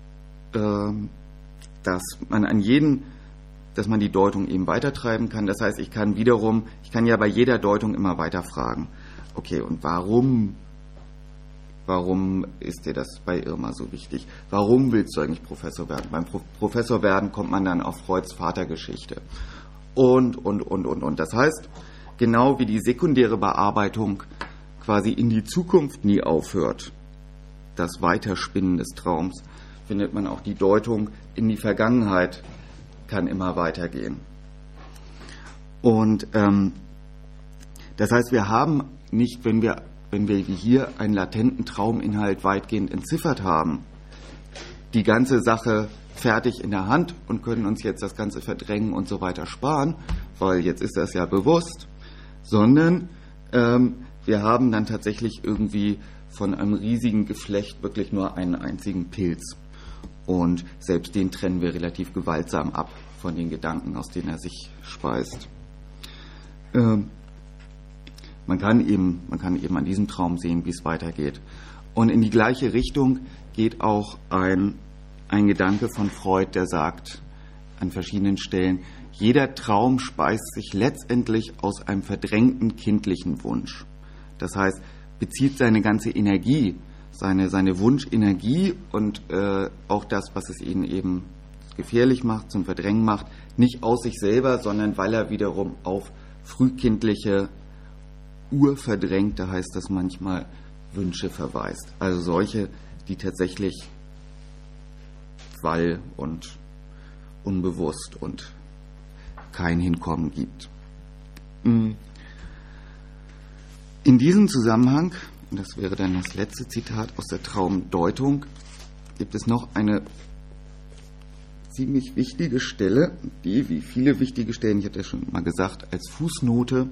dass man die Deutung eben weitertreiben kann. Das heißt, ich kann ja bei jeder Deutung immer weiter fragen, okay, und warum ist dir das bei Irma so wichtig? Warum willst du eigentlich Professor werden? Beim Professor werden kommt man dann auf Freuds Vatergeschichte. Und. Das heißt, genau wie die sekundäre Bearbeitung quasi in die Zukunft nie aufhört, das Weiterspinnen des Traums, findet man auch die Deutung in die Vergangenheit kann immer weitergehen. Und das heißt, wir haben nicht, wenn wir wie hier einen latenten Trauminhalt weitgehend entziffert haben, die ganze Sache fertig in der Hand und können uns jetzt das ganze Verdrängen und so weiter sparen, weil jetzt ist das ja bewusst, sondern wir haben dann tatsächlich irgendwie von einem riesigen Geflecht wirklich nur einen einzigen Pilz. Und selbst den trennen wir relativ gewaltsam ab von den Gedanken, aus denen er sich speist. Man kann eben an diesem Traum sehen, wie es weitergeht. Und in die gleiche Richtung geht auch ein Gedanke von Freud, der sagt an verschiedenen Stellen, jeder Traum speist sich letztendlich aus einem verdrängten kindlichen Wunsch. Das heißt, bezieht seine ganze Energie, seine Wunschenergie und auch das, was es ihn eben gefährlich macht, zum Verdrängen macht, nicht aus sich selber, sondern weil er wiederum auf frühkindliche, urverdrängte, heißt das manchmal, Wünsche verweist. Also solche, die tatsächlich Qual und unbewusst und kein Hinkommen gibt. In diesem Zusammenhang, und das wäre dann das letzte Zitat aus der Traumdeutung, gibt es noch eine ziemlich wichtige Stelle, die, wie viele wichtige Stellen, ich hatte ja schon mal gesagt, als Fußnote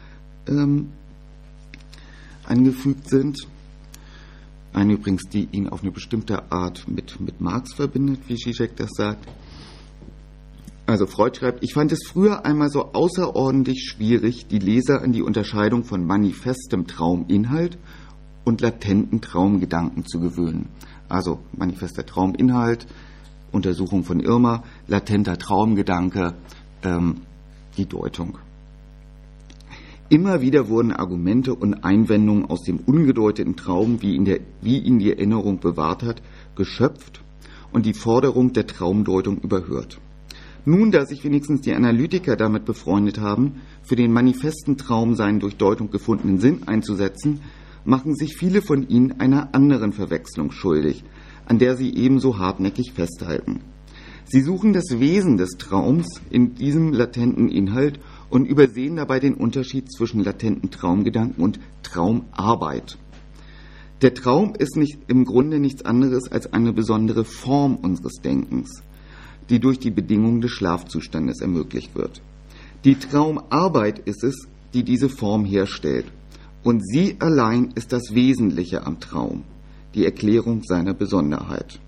angefügt sind. Eine übrigens, die ihn auf eine bestimmte Art mit Marx verbindet, wie Zizek das sagt. Also Freud schreibt, ich fand es früher einmal so außerordentlich schwierig, die Leser an die Unterscheidung von manifestem Trauminhalt und latenten Traumgedanken zu gewöhnen. Also manifester Trauminhalt, Untersuchung von Irma, latenter Traumgedanke, die Deutung. Immer wieder wurden Argumente und Einwendungen aus dem ungedeuteten Traum, wie ihn die Erinnerung bewahrt hat, geschöpft und die Forderung der Traumdeutung überhört. Nun, da sich wenigstens die Analytiker damit befreundet haben, für den manifesten Traum seinen durch Deutung gefundenen Sinn einzusetzen, machen sich viele von ihnen einer anderen Verwechslung schuldig, an der sie ebenso hartnäckig festhalten. Sie suchen das Wesen des Traums in diesem latenten Inhalt und übersehen dabei den Unterschied zwischen latenten Traumgedanken und Traumarbeit. Der Traum ist im Grunde nichts anderes als eine besondere Form unseres Denkens, die durch die Bedingungen des Schlafzustandes ermöglicht wird. Die Traumarbeit ist es, die diese Form herstellt. Und sie allein ist das Wesentliche am Traum, die Erklärung seiner Besonderheit.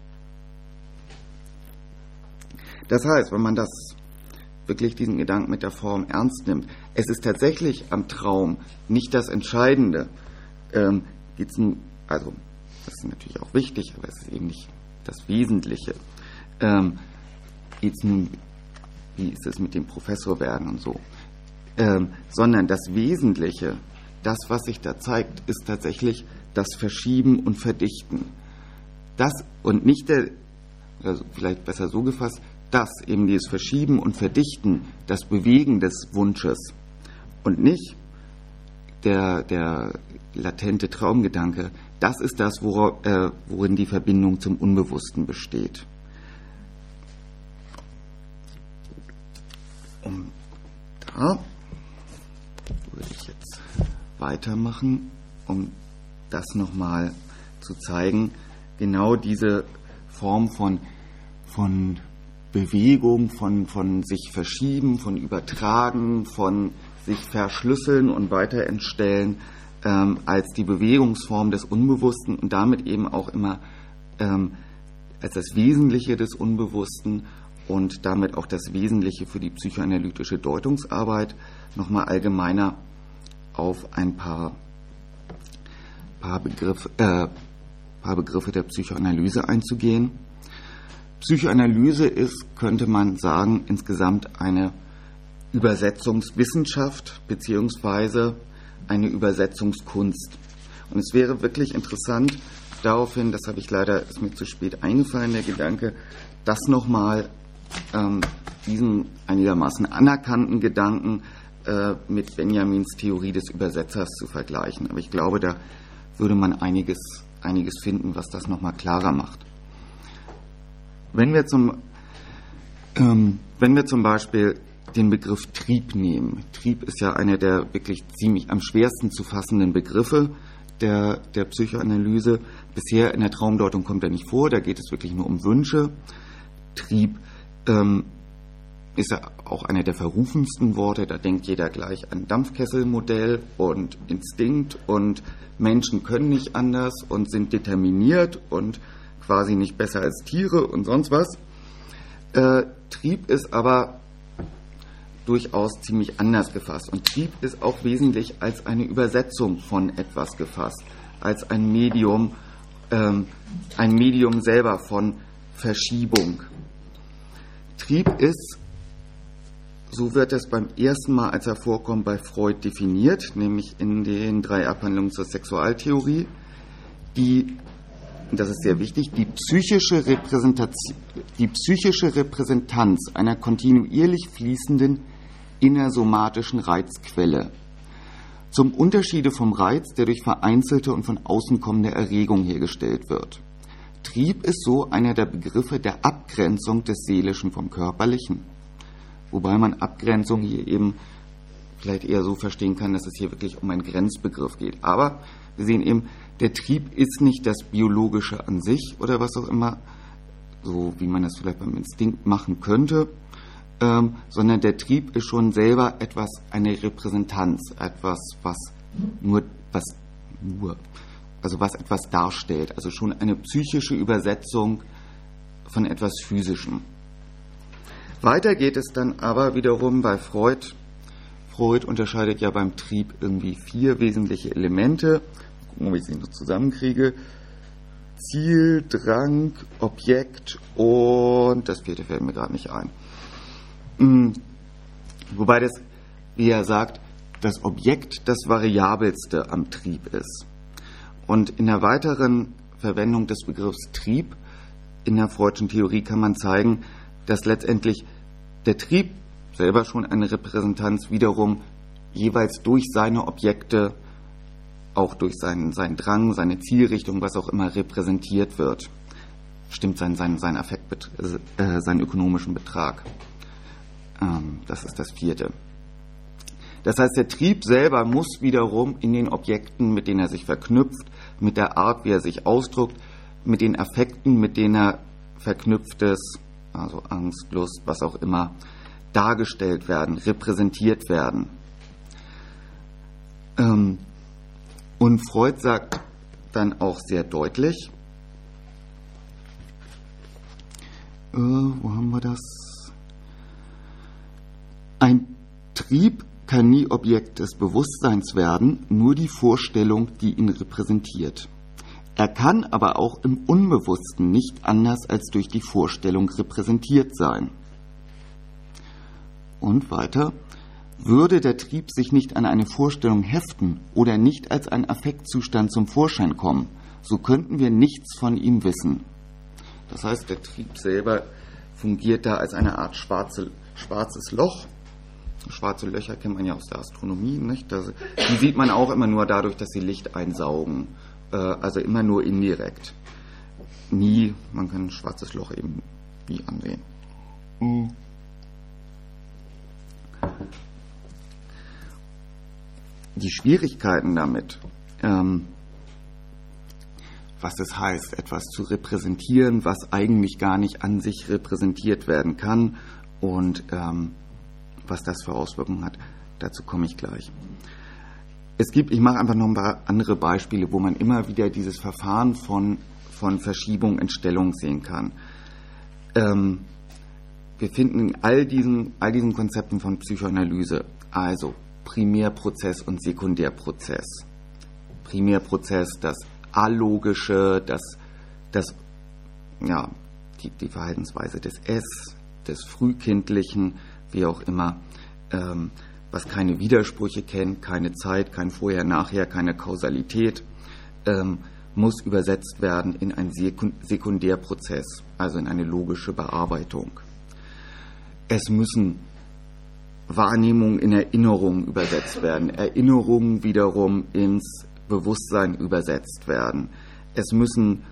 Das heißt, wenn man wirklich diesen Gedanken mit der Form ernst nimmt, es ist tatsächlich am Traum nicht das Entscheidende. Also das ist natürlich auch wichtig, aber es ist eben nicht das Wesentliche. Geht's nun, wie ist es mit dem Professor werden und so, sondern das Wesentliche, das, was sich da zeigt, ist tatsächlich das Verschieben und Verdichten. Das und nicht also vielleicht besser so gefasst, das eben dieses Verschieben und Verdichten, das Bewegen des Wunsches und nicht der latente Traumgedanke, das ist das, worin die Verbindung zum Unbewussten besteht. Und da würde ich jetzt weitermachen, um das nochmal zu zeigen. Genau diese Form von Bewegung, von sich verschieben, von übertragen, von sich verschlüsseln und weiter entstellen, als die Bewegungsform des Unbewussten und damit eben auch immer als das Wesentliche des Unbewussten und damit auch das Wesentliche für die psychoanalytische Deutungsarbeit, nochmal allgemeiner auf ein paar Begriffe der Psychoanalyse einzugehen. Psychoanalyse ist, könnte man sagen, insgesamt eine Übersetzungswissenschaft beziehungsweise eine Übersetzungskunst. Und es wäre wirklich interessant, daraufhin, das habe ich leider, ist mir zu spät eingefallen, der Gedanke, das nochmal diesen einigermaßen anerkannten Gedanken mit Benjamins Theorie des Übersetzers zu vergleichen. Aber ich glaube, da würde man einiges finden, was das nochmal klarer macht. Wenn wir zum Beispiel den Begriff Trieb nehmen. Trieb ist ja einer der wirklich ziemlich am schwersten zu fassenden Begriffe, der Psychoanalyse. Bisher in der Traumdeutung kommt er nicht vor, da geht es wirklich nur um Wünsche. Trieb ist ja auch einer der verrufensten Worte, da denkt jeder gleich an Dampfkesselmodell und Instinkt und Menschen können nicht anders und sind determiniert und quasi nicht besser als Tiere und sonst was. Trieb ist aber durchaus ziemlich anders gefasst. Und Trieb ist auch wesentlich als eine Übersetzung von etwas gefasst, als ein Medium selber von Verschiebung. Trieb ist, so wird es beim ersten Mal, als er vorkommt, bei Freud definiert, nämlich in den 3 Abhandlungen zur Sexualtheorie, das ist sehr wichtig, die psychische Repräsentanz einer kontinuierlich fließenden innersomatischen Reizquelle. Zum Unterschiede vom Reiz, der durch vereinzelte und von außen kommende Erregung hergestellt wird. Trieb ist so einer der Begriffe der Abgrenzung des Seelischen vom Körperlichen. Wobei man Abgrenzung hier eben vielleicht eher so verstehen kann, dass es hier wirklich um einen Grenzbegriff geht. Aber wir sehen eben, der Trieb ist nicht das Biologische an sich oder was auch immer, so wie man das vielleicht beim Instinkt machen könnte, sondern der Trieb ist schon selber eine Repräsentanz, was etwas darstellt, also schon eine psychische Übersetzung von etwas Physischem. Weiter geht es dann aber wiederum bei Freud. Freud unterscheidet ja beim Trieb irgendwie 4 wesentliche Elemente. Gucken, ob ich sie noch zusammenkriege. Ziel, Drang, Objekt und das 4. fällt mir gerade nicht ein. Wobei das, wie er sagt, das Objekt das Variabelste am Trieb ist. Und in der weiteren Verwendung des Begriffs Trieb in der Freudschen Theorie kann man zeigen, dass letztendlich der Trieb selber schon eine Repräsentanz wiederum jeweils durch seine Objekte, auch durch seinen Drang, seine Zielrichtung, was auch immer repräsentiert wird. Stimmt seinen Affekt, seinen ökonomischen Betrag. Das ist das 4. Das heißt, der Trieb selber muss wiederum in den Objekten, mit denen er sich verknüpft, mit der Art, wie er sich ausdrückt, mit den Affekten, mit denen er verknüpft ist, also Angst, Lust, was auch immer, dargestellt werden, repräsentiert werden. Und Freud sagt dann auch sehr deutlich, wo haben wir das? Ein Trieb kann nie Objekt des Bewusstseins werden, nur die Vorstellung, die ihn repräsentiert. Er kann aber auch im Unbewussten nicht anders als durch die Vorstellung repräsentiert sein. Und weiter, würde der Trieb sich nicht an eine Vorstellung heften oder nicht als ein Affektzustand zum Vorschein kommen, so könnten wir nichts von ihm wissen. Das heißt, der Trieb selber fungiert da als eine Art schwarzes Loch. Schwarze Löcher kennt man ja aus der Astronomie, nicht? Die sieht man auch immer nur dadurch, dass sie Licht einsaugen. Also immer nur indirekt. Man kann ein schwarzes Loch eben nie ansehen. Die Schwierigkeiten damit, was es heißt, etwas zu repräsentieren, was eigentlich gar nicht an sich repräsentiert werden kann und was das für Auswirkungen hat, dazu komme ich gleich. Ich mache einfach noch ein paar andere Beispiele, wo man immer wieder dieses Verfahren von Verschiebung in Stellung sehen kann. Wir finden in all diesen Konzepten von Psychoanalyse, also Primärprozess und Sekundärprozess. Primärprozess, das Allogische, die Verhaltensweise des Es, des Frühkindlichen, wie auch immer, was keine Widersprüche kennt, keine Zeit, kein Vorher, Nachher, keine Kausalität, muss übersetzt werden in einen Sekundärprozess, also in eine logische Bearbeitung. Es müssen Wahrnehmungen in Erinnerungen übersetzt werden, Erinnerungen wiederum ins Bewusstsein übersetzt werden. Es müssen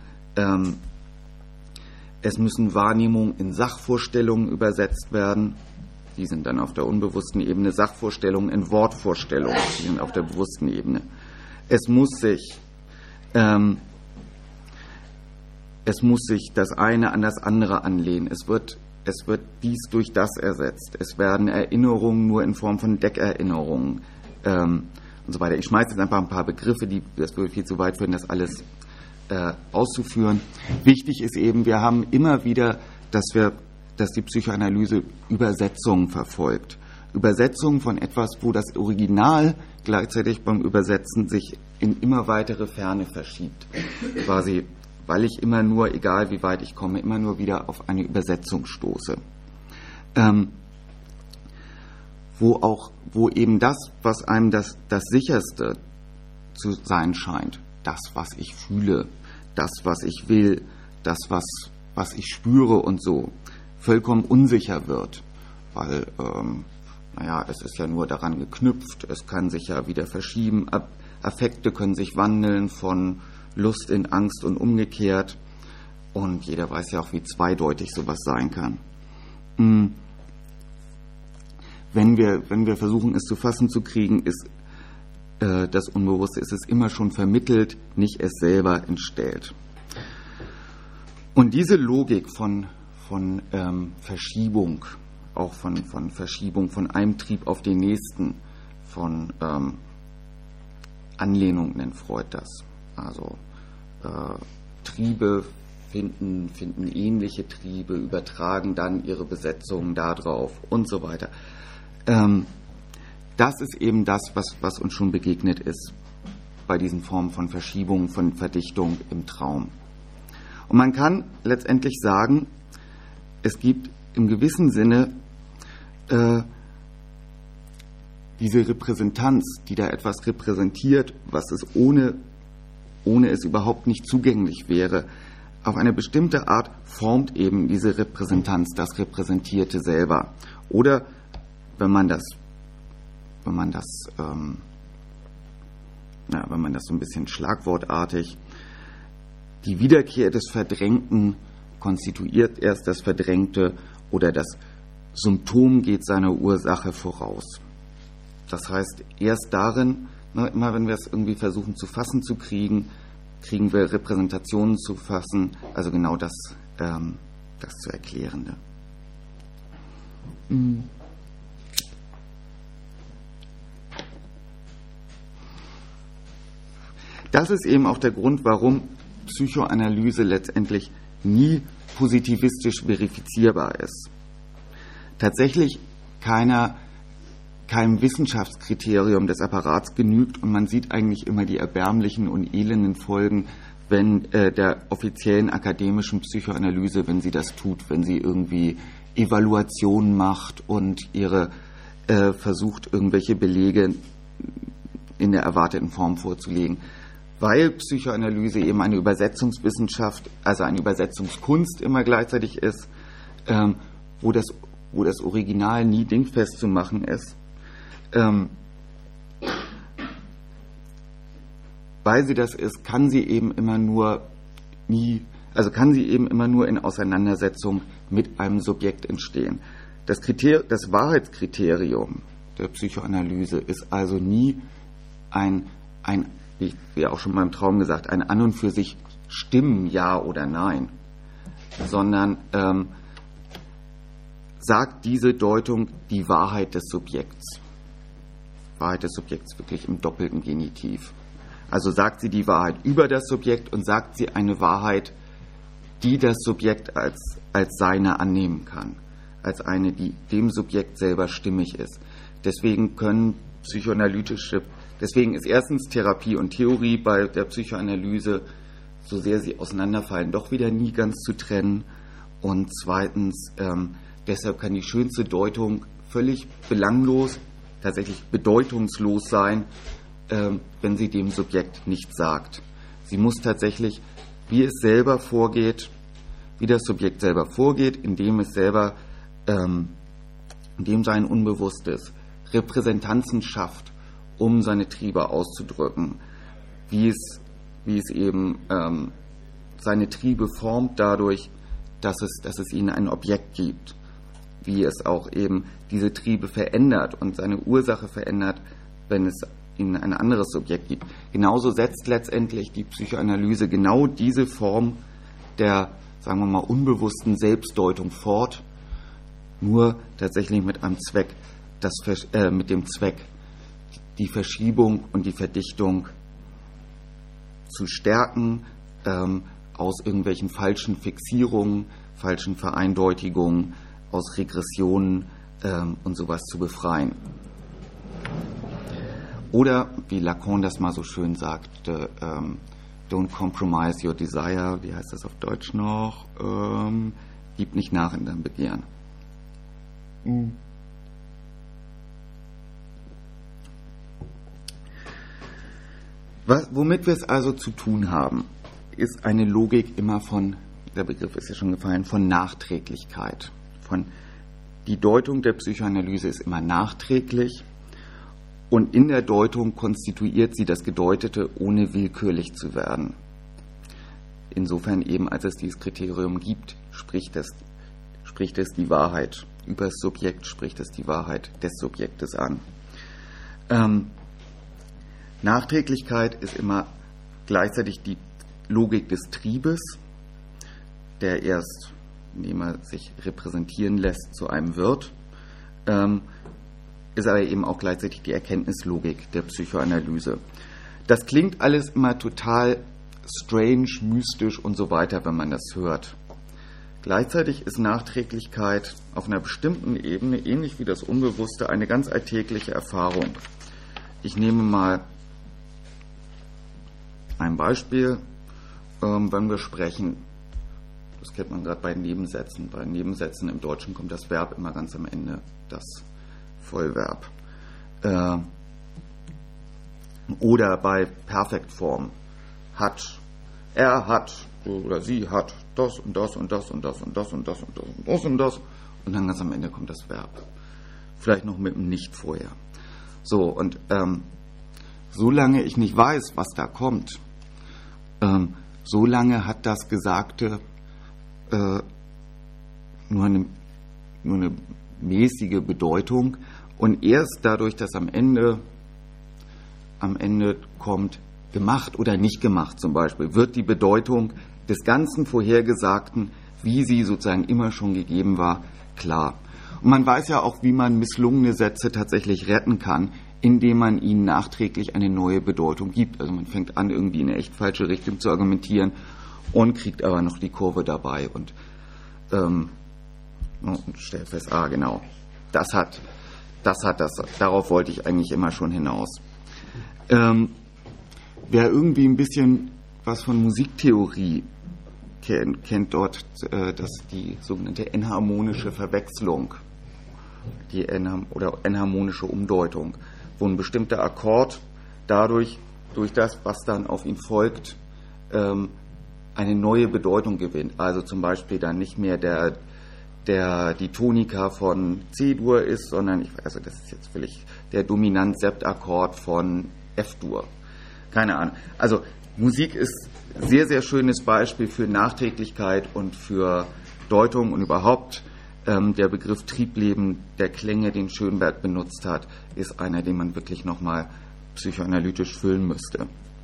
Wahrnehmungen in Sachvorstellungen übersetzt werden. Die sind dann auf der unbewussten Ebene, Sachvorstellungen in Wortvorstellungen, die sind auf der bewussten Ebene. Es muss sich Es muss sich das eine an das andere anlehnen. Es wird dies durch das ersetzt. Es werden Erinnerungen nur in Form von Deckerinnerungen und so weiter. Ich schmeiße jetzt einfach ein paar Begriffe, das würde viel zu weit führen, das alles auszuführen. Wichtig ist eben, wir haben immer wieder, dass die Psychoanalyse Übersetzungen verfolgt. Übersetzungen von etwas, wo das Original gleichzeitig beim Übersetzen sich in immer weitere Ferne verschiebt. Quasi, weil ich immer nur, egal wie weit ich komme, immer nur wieder auf eine Übersetzung stoße. Wo eben das, was einem das Sicherste zu sein scheint, das, was ich fühle, das, was ich will, das, was ich spüre und so, vollkommen unsicher wird, weil es ist ja nur daran geknüpft, es kann sich ja wieder verschieben, Affekte können sich wandeln von Lust in Angst und umgekehrt, und jeder weiß ja auch, wie zweideutig sowas sein kann. Wenn wir versuchen, es zu fassen zu kriegen, ist das Unbewusste, ist es immer schon vermittelt, nicht es selber entstellt. Und diese Logik von Verschiebung, auch von Verschiebung von einem Trieb auf den nächsten, von Anlehnung nennt Freud das. Also Triebe finden ähnliche Triebe, übertragen dann ihre Besetzungen darauf und so weiter. Das ist eben das, was uns schon begegnet ist bei diesen Formen von Verschiebung, von Verdichtung im Traum. Und man kann letztendlich sagen, es gibt im gewissen Sinne diese Repräsentanz, die da etwas repräsentiert, was es ohne es überhaupt nicht zugänglich wäre. Auf eine bestimmte Art formt eben diese Repräsentanz das Repräsentierte selber. Oder wenn man das so ein bisschen schlagwortartig, die Wiederkehr des Verdrängten konstituiert erst das Verdrängte, oder das Symptom geht seiner Ursache voraus. Das heißt, erst darin, immer wenn wir es irgendwie versuchen zu fassen zu kriegen wir Repräsentationen zu fassen, also genau das zu Erklärende. Das ist eben auch der Grund, warum Psychoanalyse letztendlich nie positivistisch verifizierbar ist. Tatsächlich keinem Wissenschaftskriterium des Apparats genügt, und man sieht eigentlich immer die erbärmlichen und elenden Folgen, wenn der offiziellen akademischen Psychoanalyse, wenn sie das tut, wenn sie irgendwie Evaluationen macht und versucht, irgendwelche Belege in der erwarteten Form vorzulegen. Weil Psychoanalyse eben eine Übersetzungswissenschaft, also eine Übersetzungskunst immer gleichzeitig ist, wo das Original nie dingfest zu machen ist, weil sie das ist, kann sie eben immer nur in Auseinandersetzung mit einem Subjekt entstehen. Das Wahrheitskriterium der Psychoanalyse ist also nie wie auch schon beim Traum gesagt, ein an und für sich Stimmen, ja oder nein, sondern sagt diese Deutung die Wahrheit des Subjekts. Wahrheit des Subjekts wirklich im doppelten Genitiv. Also sagt sie die Wahrheit über das Subjekt und sagt sie eine Wahrheit, die das Subjekt als seine annehmen kann, als eine, die dem Subjekt selber stimmig ist. Deswegen ist erstens Therapie und Theorie bei der Psychoanalyse, so sehr sie auseinanderfallen, doch wieder nie ganz zu trennen. Und zweitens, deshalb kann die schönste Deutung völlig belanglos, tatsächlich bedeutungslos sein, wenn sie dem Subjekt nichts sagt. Sie muss tatsächlich, wie das Subjekt selber vorgeht, indem sein Unbewusstes Repräsentanzen schafft, um seine Triebe auszudrücken, wie es eben seine Triebe formt dadurch, dass es ihnen ein Objekt gibt, wie es auch eben diese Triebe verändert und seine Ursache verändert, wenn es ihnen ein anderes Subjekt gibt. Genauso setzt letztendlich die Psychoanalyse genau diese Form der, sagen wir mal, unbewussten Selbstdeutung fort, nur tatsächlich mit einem Zweck, mit dem Zweck, die Verschiebung und die Verdichtung zu stärken, aus irgendwelchen falschen Fixierungen, falschen Vereindeutigungen, aus Regressionen und sowas zu befreien. Oder, wie Lacan das mal so schön sagte, don't compromise your desire, wie heißt das auf Deutsch noch? Gib nicht nach in deinem Begehren. Womit wir es also zu tun haben, ist eine Logik immer von, der Begriff ist ja schon gefallen, von Nachträglichkeit. Die Deutung der Psychoanalyse ist immer nachträglich und in der Deutung konstituiert sie das Gedeutete, ohne willkürlich zu werden. Insofern eben, als es dieses Kriterium gibt, spricht es die Wahrheit. Über das Subjekt spricht es die Wahrheit des Subjektes an. Nachträglichkeit ist immer gleichzeitig die Logik des Triebes, der erst, indem er sich repräsentieren lässt, zu einem wird, ist aber eben auch gleichzeitig die Erkenntnislogik der Psychoanalyse. Das klingt alles immer total strange, mystisch und so weiter, wenn man das hört. Gleichzeitig ist Nachträglichkeit auf einer bestimmten Ebene, ähnlich wie das Unbewusste, eine ganz alltägliche Erfahrung. Ich nehme mal ein Beispiel, wenn wir sprechen, das kennt man gerade bei Nebensätzen. Bei Nebensätzen im Deutschen kommt das Verb immer ganz am Ende, das Vollverb. Oder bei Perfektform. Er hat oder sie hat das und das und das und das und das und das und das und das und das und dann ganz am Ende kommt das Verb. Vielleicht noch mit dem Nicht vorher. So, und solange ich nicht weiß, was da kommt, solange hat das Gesagte nur eine mäßige Bedeutung und erst dadurch, dass am Ende kommt, gemacht oder nicht gemacht zum Beispiel, wird die Bedeutung des ganzen Vorhergesagten, wie sie sozusagen immer schon gegeben war, klar. Und man weiß ja auch, wie man misslungene Sätze tatsächlich retten kann, indem man ihnen nachträglich eine neue Bedeutung gibt. Also man fängt an, irgendwie in eine echt falsche Richtung zu argumentieren und kriegt aber noch die Kurve dabei und stellt fest, genau, das hat das. Darauf wollte ich eigentlich immer schon hinaus. Wer irgendwie ein bisschen was von Musiktheorie kennt dort die sogenannte enharmonische Verwechslung, die enharmonische Umdeutung, wo ein bestimmter Akkord durch das, was dann auf ihn folgt, eine neue Bedeutung gewinnt. Also zum Beispiel dann nicht mehr die Tonika von C-Dur ist, sondern das ist jetzt vielleicht der Dominant-Sept-Akkord von F-Dur. Keine Ahnung. Also Musik ist ein sehr, sehr schönes Beispiel für Nachträglichkeit und für Deutung und überhaupt der Begriff Triebleben der Klänge, den Schönberg benutzt hat, ist einer, den man wirklich nochmal psychoanalytisch füllen müsste.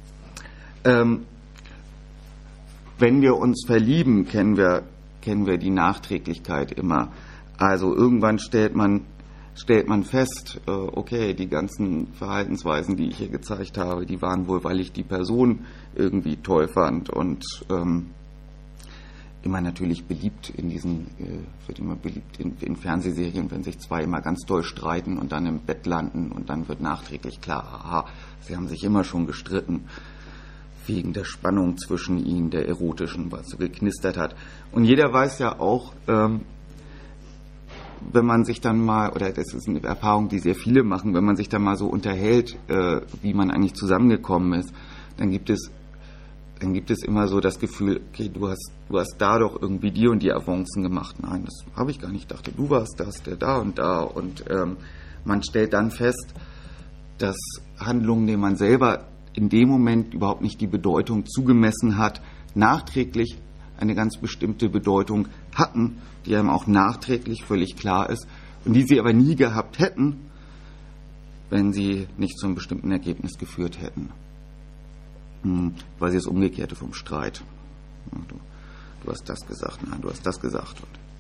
Wenn wir uns verlieben, kennen wir die Nachträglichkeit immer. Also irgendwann stellt man fest, okay, die ganzen Verhaltensweisen, die ich hier gezeigt habe, die waren wohl, weil ich die Person irgendwie toll fand und immer natürlich beliebt wird immer beliebt in Fernsehserien, wenn sich zwei immer ganz doll streiten und dann im Bett landen und dann wird nachträglich klar, aha, sie haben sich immer schon gestritten wegen der Spannung zwischen ihnen, der erotischen, was so geknistert hat. Und jeder weiß ja auch, wenn man sich dann mal, oder das ist eine Erfahrung, die sehr viele machen, wenn man sich dann mal so unterhält, wie man eigentlich zusammengekommen ist, dann gibt es immer so das Gefühl, okay, du hast da doch irgendwie die und die Avancen gemacht. Nein, das habe ich gar nicht. Ich dachte, du warst das, der da und da. Und man stellt dann fest, dass Handlungen, denen man selber in dem Moment überhaupt nicht die Bedeutung zugemessen hat, nachträglich eine ganz bestimmte Bedeutung hatten, die einem auch nachträglich völlig klar ist und die sie aber nie gehabt hätten, wenn sie nicht zu einem bestimmten Ergebnis geführt hätten. Quasi das Umgekehrte vom Streit. Du hast das gesagt, nein, du hast das gesagt.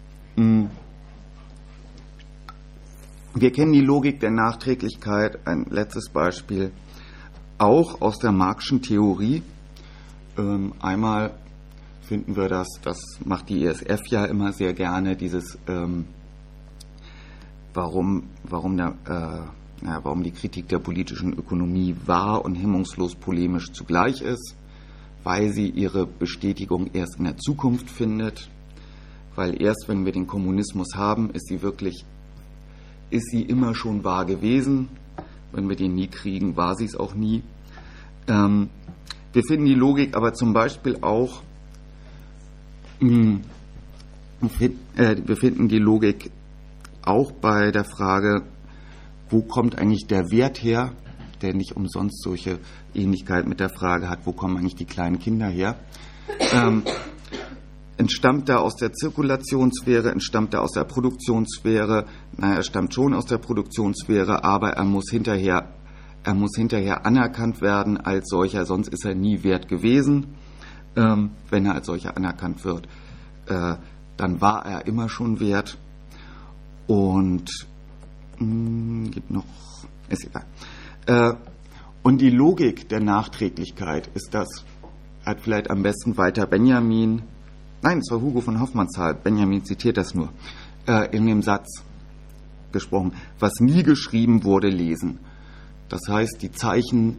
Wir kennen die Logik der Nachträglichkeit, ein letztes Beispiel, auch aus der Marx'schen Theorie. Einmal finden wir das macht die ISF ja immer sehr gerne, dieses warum die Kritik der politischen Ökonomie wahr und hemmungslos polemisch zugleich ist, weil sie ihre Bestätigung erst in der Zukunft findet, weil erst wenn wir den Kommunismus haben, ist sie immer schon wahr gewesen. Wenn wir den nie kriegen, war sie es auch nie. Wir finden die Logik aber zum Beispiel auch, wir finden die Logik auch bei der Frage, wo kommt eigentlich der Wert her, der nicht umsonst solche Ähnlichkeit mit der Frage hat, wo kommen eigentlich die kleinen Kinder her? Entstammt er aus der Zirkulationssphäre, entstammt er aus der Produktionssphäre? Er stammt schon aus der Produktionssphäre, aber er muss hinterher anerkannt werden als solcher, sonst ist er nie wert gewesen. Wenn er als solcher anerkannt wird, dann war er immer schon wert. Und ist egal. Und die Logik der Nachträglichkeit ist das, hat vielleicht am besten Walter Benjamin, nein, es war Hugo von Hofmannsthal, Benjamin zitiert das nur, in dem Satz gesprochen, was nie geschrieben wurde, lesen. Das heißt, die Zeichen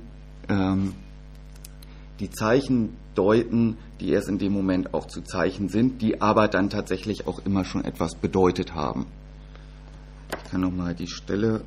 deuten, die erst in dem Moment auch zu Zeichen sind, die aber dann tatsächlich auch immer schon etwas bedeutet haben. Ich kann nochmal die Stelle,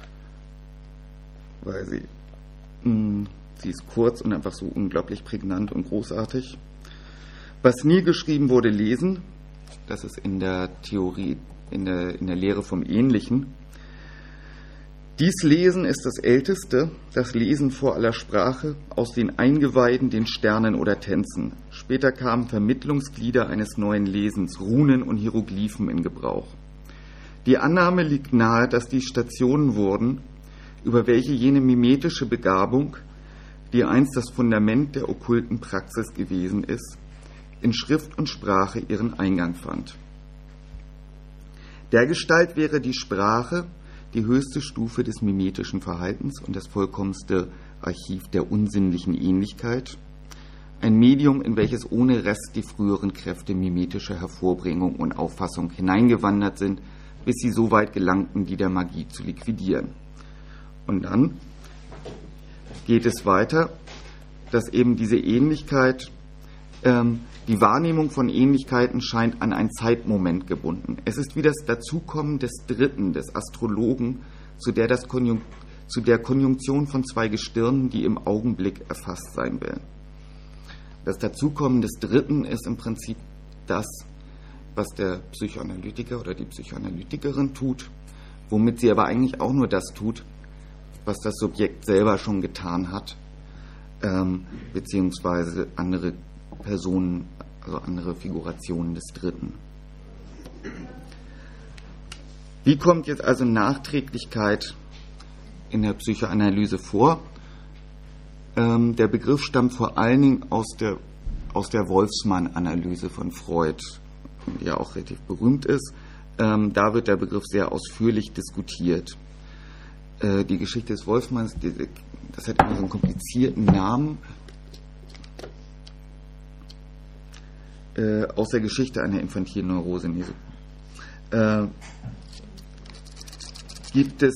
weil sie ist kurz und einfach so unglaublich prägnant und großartig. Was nie geschrieben wurde, lesen. Das ist in der Theorie, in der Lehre vom Ähnlichen. Dies Lesen ist das Älteste, das Lesen vor aller Sprache, aus den Eingeweiden, den Sternen oder Tänzen. Später kamen Vermittlungsglieder eines neuen Lesens, Runen und Hieroglyphen in Gebrauch. Die Annahme liegt nahe, dass die Stationen wurden, über welche jene mimetische Begabung, die einst das Fundament der okkulten Praxis gewesen ist, in Schrift und Sprache ihren Eingang fand. Dergestalt wäre die Sprache die höchste Stufe des mimetischen Verhaltens und das vollkommenste Archiv der unsinnlichen Ähnlichkeit, ein Medium, in welches ohne Rest die früheren Kräfte mimetischer Hervorbringung und Auffassung hineingewandert sind, bis sie so weit gelangten, die der Magie zu liquidieren. Und dann geht es weiter, dass eben diese Ähnlichkeit, die Wahrnehmung von Ähnlichkeiten scheint an ein Zeitmoment gebunden. Es ist wie das Dazukommen des Dritten, des Astrologen, zu der Konjunktion von zwei Gestirnen, die im Augenblick erfasst sein will. Das Dazukommen des Dritten ist im Prinzip das, was der Psychoanalytiker oder die Psychoanalytikerin tut, womit sie aber eigentlich auch nur das tut, was das Subjekt selber schon getan hat, beziehungsweise andere Personen, also andere Figurationen des Dritten. Wie kommt jetzt also Nachträglichkeit in der Psychoanalyse vor? Der Begriff stammt vor allen Dingen aus der Wolfsmann-Analyse von Freud, die ja auch relativ berühmt ist. Da wird der Begriff sehr ausführlich diskutiert. Die Geschichte des Wolfsmanns, das hat immer so einen komplizierten Namen. Aus der Geschichte einer infantilen Neurose gibt es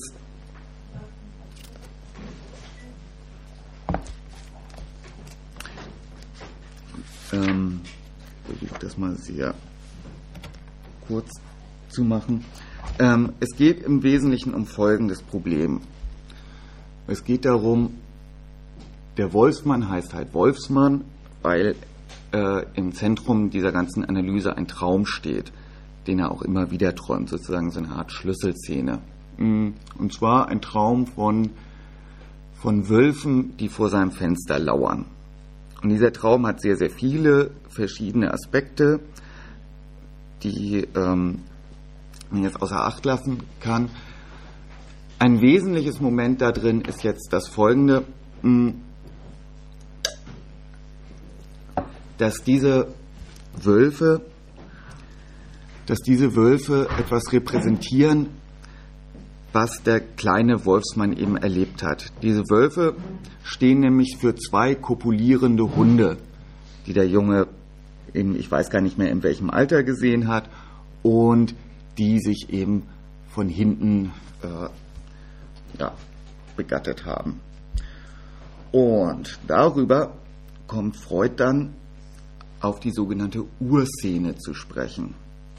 versuche das mal sehr kurz zu machen. Es geht im Wesentlichen um folgendes Problem. Es geht darum, der Wolfsmann heißt halt Wolfsmann, weil im Zentrum dieser ganzen Analyse ein Traum steht, den er auch immer wieder träumt, sozusagen so eine Art Schlüsselszene. Und zwar ein Traum von Wölfen, die vor seinem Fenster lauern. Und dieser Traum hat sehr, sehr viele verschiedene Aspekte, die man jetzt außer Acht lassen kann. Ein wesentliches Moment da drin ist jetzt das folgende, dass diese Wölfe etwas repräsentieren, was der kleine Wolfsmann eben erlebt hat. Diese Wölfe stehen nämlich für 2 kopulierende Hunde, die der Junge ich weiß gar nicht mehr in welchem Alter gesehen hat, und die sich eben von hinten begattet haben. Und darüber kommt Freud dann auf die sogenannte Urszene zu sprechen.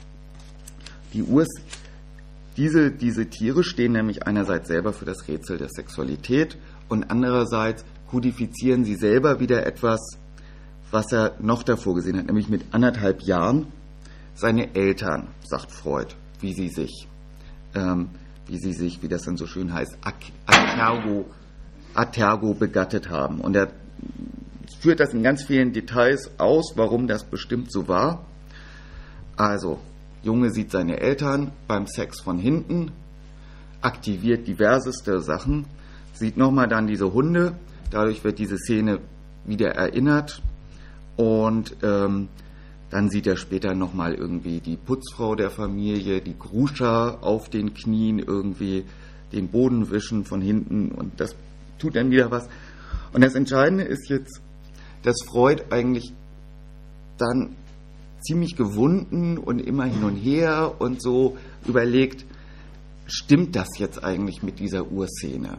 Diese Tiere stehen nämlich einerseits selber für das Rätsel der Sexualität und andererseits kodifizieren sie selber wieder etwas, was er noch davor gesehen hat, nämlich mit 1,5 Jahren seine Eltern, sagt Freud, wie sie sich, wie das dann so schön heißt, atergo begattet haben. Und er führt das in ganz vielen Details aus, warum das bestimmt so war. Also, Junge sieht seine Eltern beim Sex von hinten, aktiviert diverseste Sachen, sieht nochmal dann diese Hunde, dadurch wird diese Szene wieder erinnert und dann sieht er später nochmal irgendwie die Putzfrau der Familie, die Gruscha auf den Knien irgendwie den Boden wischen von hinten und das tut dann wieder was. Und das Entscheidende ist jetzt, dass Freud eigentlich dann ziemlich gewunden und immer hin und her und so überlegt, stimmt das jetzt eigentlich mit dieser Urszene?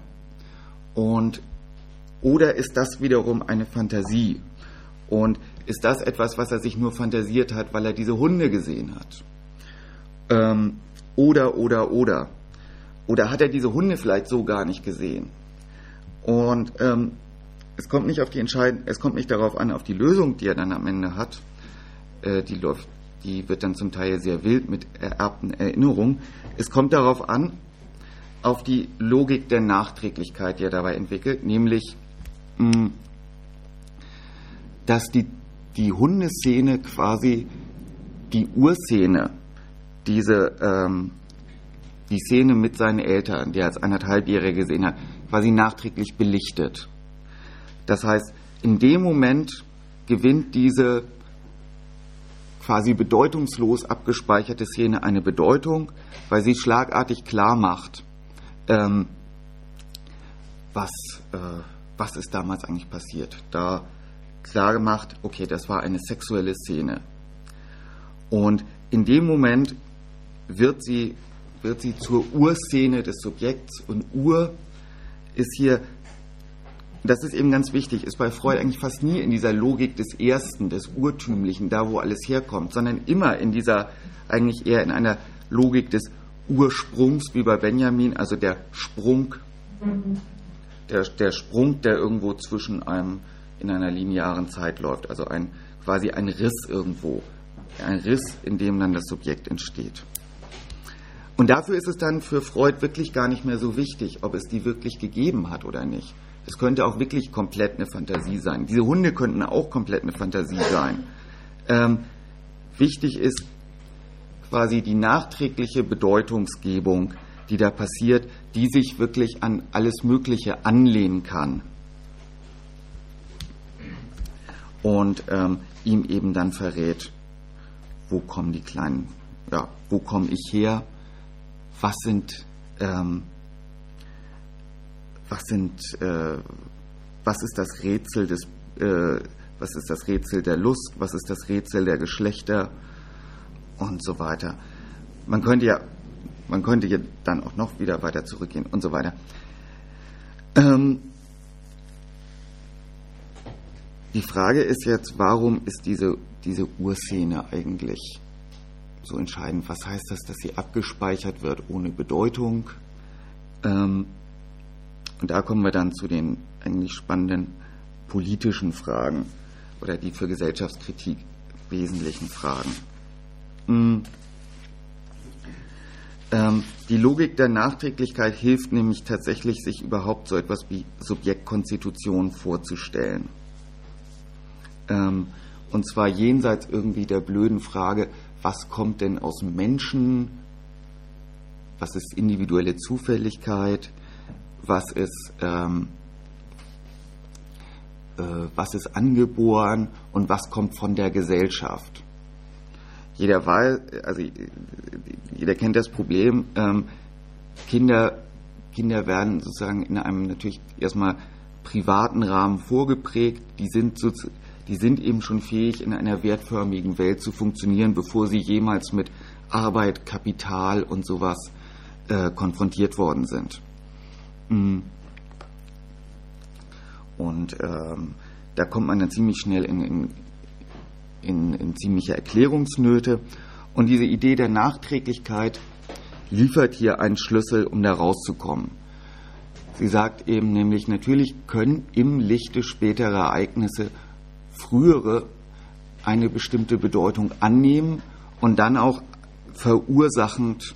Oder ist das wiederum eine Fantasie? Und ist das etwas, was er sich nur fantasiert hat, weil er diese Hunde gesehen hat? Oder hat er diese Hunde vielleicht so gar nicht gesehen? Und es kommt nicht darauf an, auf die Lösung, die er dann am Ende hat. Die wird dann zum Teil sehr wild mit ererbten Erinnerungen. Es kommt darauf an, auf die Logik der Nachträglichkeit, die er dabei entwickelt, nämlich, dass die Hundeszene quasi die Urszene, die Szene mit seinen Eltern, die er als 1,5-Jähriger gesehen hat, quasi nachträglich belichtet. Das heißt, in dem Moment gewinnt diese quasi bedeutungslos abgespeicherte Szene eine Bedeutung, weil sie schlagartig klar macht, was ist damals eigentlich passiert. Da klar gemacht, okay, das war eine sexuelle Szene. Und in dem Moment wird sie zur Urszene des Subjekts und Ur ist hier, das ist eben ganz wichtig, ist bei Freud eigentlich fast nie in dieser Logik des Ersten, des Urtümlichen, da wo alles herkommt, sondern immer in dieser, eigentlich eher in einer Logik des Ursprungs, wie bei Benjamin, also der Sprung, der Sprung, der irgendwo zwischen einem, in einer linearen Zeit läuft, also quasi ein Riss irgendwo, ein Riss, in dem dann das Subjekt entsteht. Und dafür ist es dann für Freud wirklich gar nicht mehr so wichtig, ob es die wirklich gegeben hat oder nicht. Es könnte auch wirklich komplett eine Fantasie sein. Diese Hunde könnten auch komplett eine Fantasie sein. Wichtig ist quasi die nachträgliche Bedeutungsgebung, die da passiert, die sich wirklich an alles Mögliche anlehnen kann. Und ihm eben dann verrät, wo kommen die kleinen, wo komme ich her, was ist das Rätsel was ist das Rätsel der Lust, was ist das Rätsel der Geschlechter und so weiter. Man könnte ja dann auch noch wieder weiter zurückgehen und so weiter. Die Frage ist jetzt, warum ist diese Urszene eigentlich so entscheidend? Was heißt das, dass sie abgespeichert wird ohne Bedeutung? Und da kommen wir dann zu den eigentlich spannenden politischen Fragen oder die für Gesellschaftskritik wesentlichen Fragen. Die Logik der Nachträglichkeit hilft nämlich tatsächlich, sich überhaupt so etwas wie Subjektkonstitution vorzustellen. Und zwar jenseits irgendwie der blöden Frage, was kommt denn aus dem Menschen individuelle Zufälligkeit, was ist angeboren und was kommt von der Gesellschaft. Jeder kennt das Problem, Kinder werden sozusagen in einem natürlich erstmal privaten Rahmen vorgeprägt, die sind eben schon fähig, in einer wertförmigen Welt zu funktionieren, bevor sie jemals mit Arbeit, Kapital und sowas konfrontiert worden sind. Und da kommt man dann ziemlich schnell in ziemliche Erklärungsnöte. Und diese Idee der Nachträglichkeit liefert hier einen Schlüssel, um da rauszukommen. Sie sagt eben nämlich, natürlich können im Lichte späterer Ereignisse frühere eine bestimmte Bedeutung annehmen und dann auch verursachend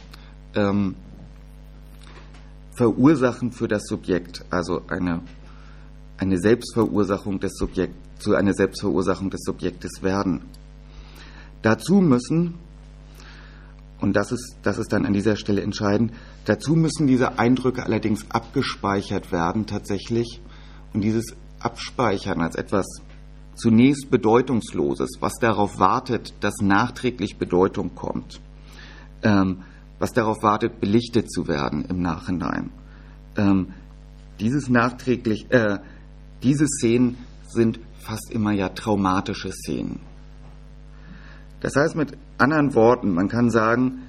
für das Subjekt, also eine Selbstverursachung des Subjekts, zu einer Selbstverursachung des Subjektes werden. Dazu müssen, und das ist dann an dieser Stelle entscheidend, dazu müssen diese Eindrücke allerdings abgespeichert werden tatsächlich. Und dieses Abspeichern als etwas zunächst Bedeutungsloses, was darauf wartet, dass nachträglich Bedeutung kommt, was darauf wartet, belichtet zu werden im Nachhinein. Diese Szenen sind fast immer ja traumatische Szenen. Das heißt mit anderen Worten, man kann sagen,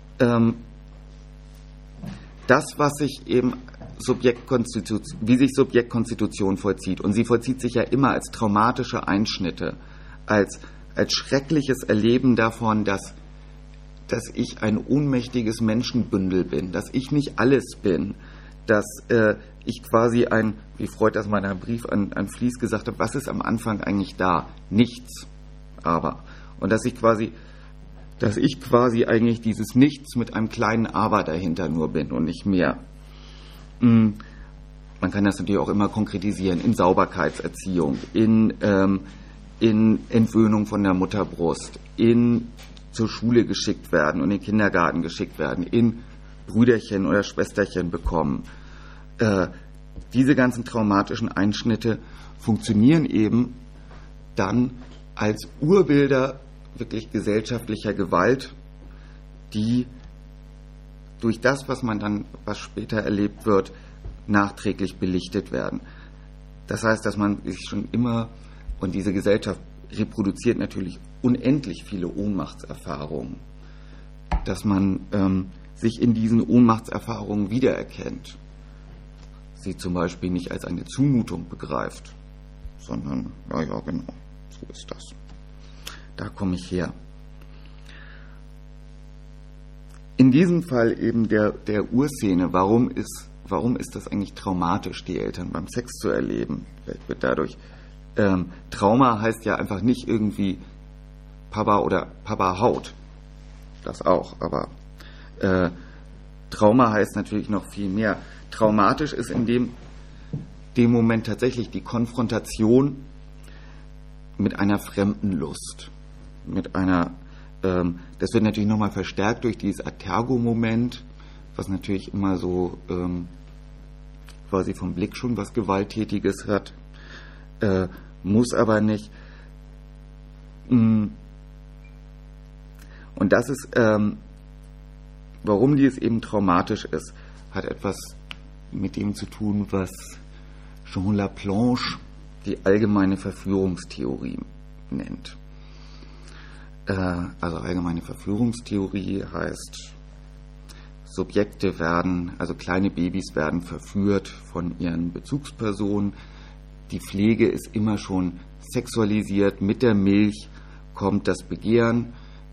das, was sich eben wie sich Subjektkonstitution vollzieht, und sie vollzieht sich ja immer als traumatische Einschnitte, als schreckliches Erleben davon, dass ich ein ohnmächtiges Menschenbündel bin, dass ich nicht alles bin, dass ich quasi wie Freud das mal in einem Brief an Fliess gesagt hat, was ist am Anfang eigentlich da? Nichts. Aber. Und dass ich quasi eigentlich dieses Nichts mit einem kleinen Aber dahinter nur bin und nicht mehr. Man kann das natürlich auch immer konkretisieren in Sauberkeitserziehung, in Entwöhnung von der Mutterbrust, in zur Schule geschickt werden und in den Kindergarten geschickt werden, in Brüderchen oder Schwesterchen bekommen. Diese ganzen traumatischen Einschnitte funktionieren eben dann als Urbilder wirklich gesellschaftlicher Gewalt, die durch das, was später erlebt wird, nachträglich belichtet werden. Das heißt, dass man sich schon immer, und diese Gesellschaft reproduziert natürlich unendlich viele Ohnmachtserfahrungen, dass man sich in diesen Ohnmachtserfahrungen wiedererkennt. Sie zum Beispiel nicht als eine Zumutung begreift, sondern, ja, genau, so ist das. Da komme ich her. In diesem Fall eben der Urszene, warum ist das eigentlich traumatisch, die Eltern beim Sex zu erleben? Vielleicht wird dadurch, Trauma heißt ja einfach nicht irgendwie Papa oder Papa haut. Das auch, aber Trauma heißt natürlich noch viel mehr. Traumatisch ist in dem Moment tatsächlich die Konfrontation mit einer fremden Lust. Das wird natürlich nochmal verstärkt durch dieses Atergo-Moment, was natürlich immer so quasi vom Blick schon was Gewalttätiges hat, muss aber nicht. Und das ist, warum dies eben traumatisch ist, hat etwas mit dem zu tun, was Jean Laplanche die allgemeine Verführungstheorie nennt. Also allgemeine Verführungstheorie heißt, kleine Babys werden verführt von ihren Bezugspersonen. Die Pflege ist immer schon sexualisiert. Mit der Milch kommt das Begehren.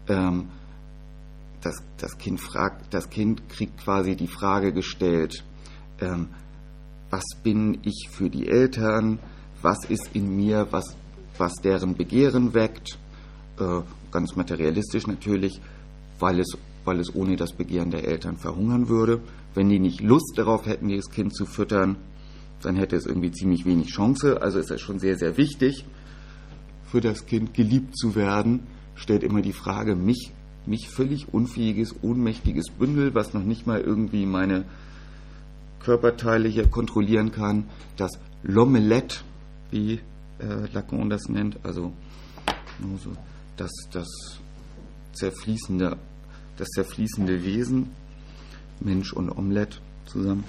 Das Kind kriegt quasi die Frage gestellt, was bin ich für die Eltern? Was ist in mir, was deren Begehren weckt? Ganz materialistisch natürlich, weil es ohne das Begehren der Eltern verhungern würde. Wenn die nicht Lust darauf hätten, dieses Kind zu füttern, dann hätte es irgendwie ziemlich wenig Chance. Also ist es schon sehr, sehr wichtig, für das Kind geliebt zu werden. Stellt immer die Frage, mich mich völlig unfähiges, ohnmächtiges Bündel, was noch nicht mal irgendwie meine Körperteile hier kontrollieren kann, das L'Omelette, wie Lacan das nennt, also nur so das zerfließende Wesen, Mensch und Omelette zusammen.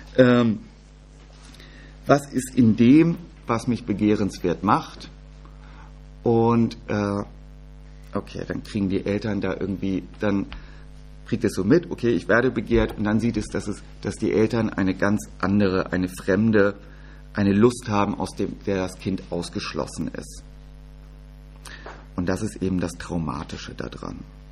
Was ist in dem, was mich begehrenswert macht? Und okay, dann kriegen die Eltern da irgendwie, dann kriegt es so mit, okay, ich werde begehrt, und dann sieht es, dass die Eltern eine ganz andere, eine fremde, eine Lust haben, aus der das Kind ausgeschlossen ist. Und das ist eben das Traumatische daran.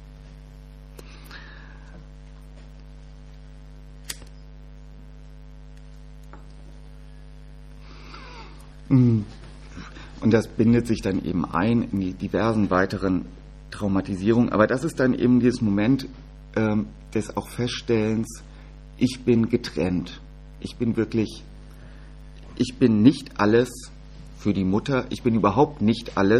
Und das bindet sich dann eben ein in die diversen weiteren Traumatisierungen. Aber das ist dann eben dieses Moment des auch Feststellens, ich bin getrennt. Ich bin nicht alles für die Mutter. Ich bin überhaupt nicht alles.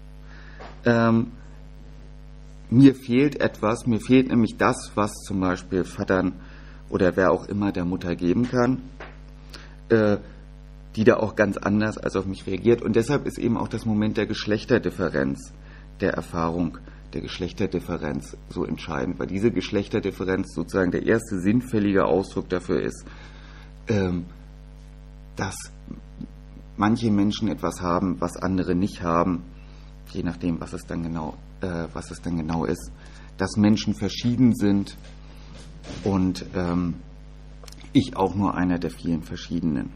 Mir fehlt etwas. Mir fehlt nämlich das, was zum Beispiel Vatern oder wer auch immer der Mutter geben kann, die da auch ganz anders als auf mich reagiert. Und deshalb ist eben auch das Moment der Geschlechterdifferenz, der Erfahrung der Geschlechterdifferenz so entscheidend, weil diese Geschlechterdifferenz sozusagen der erste sinnfällige Ausdruck dafür ist, dass manche Menschen etwas haben, was andere nicht haben, je nachdem, was es dann genau ist, dass Menschen verschieden sind und ich auch nur einer der vielen Verschiedenen.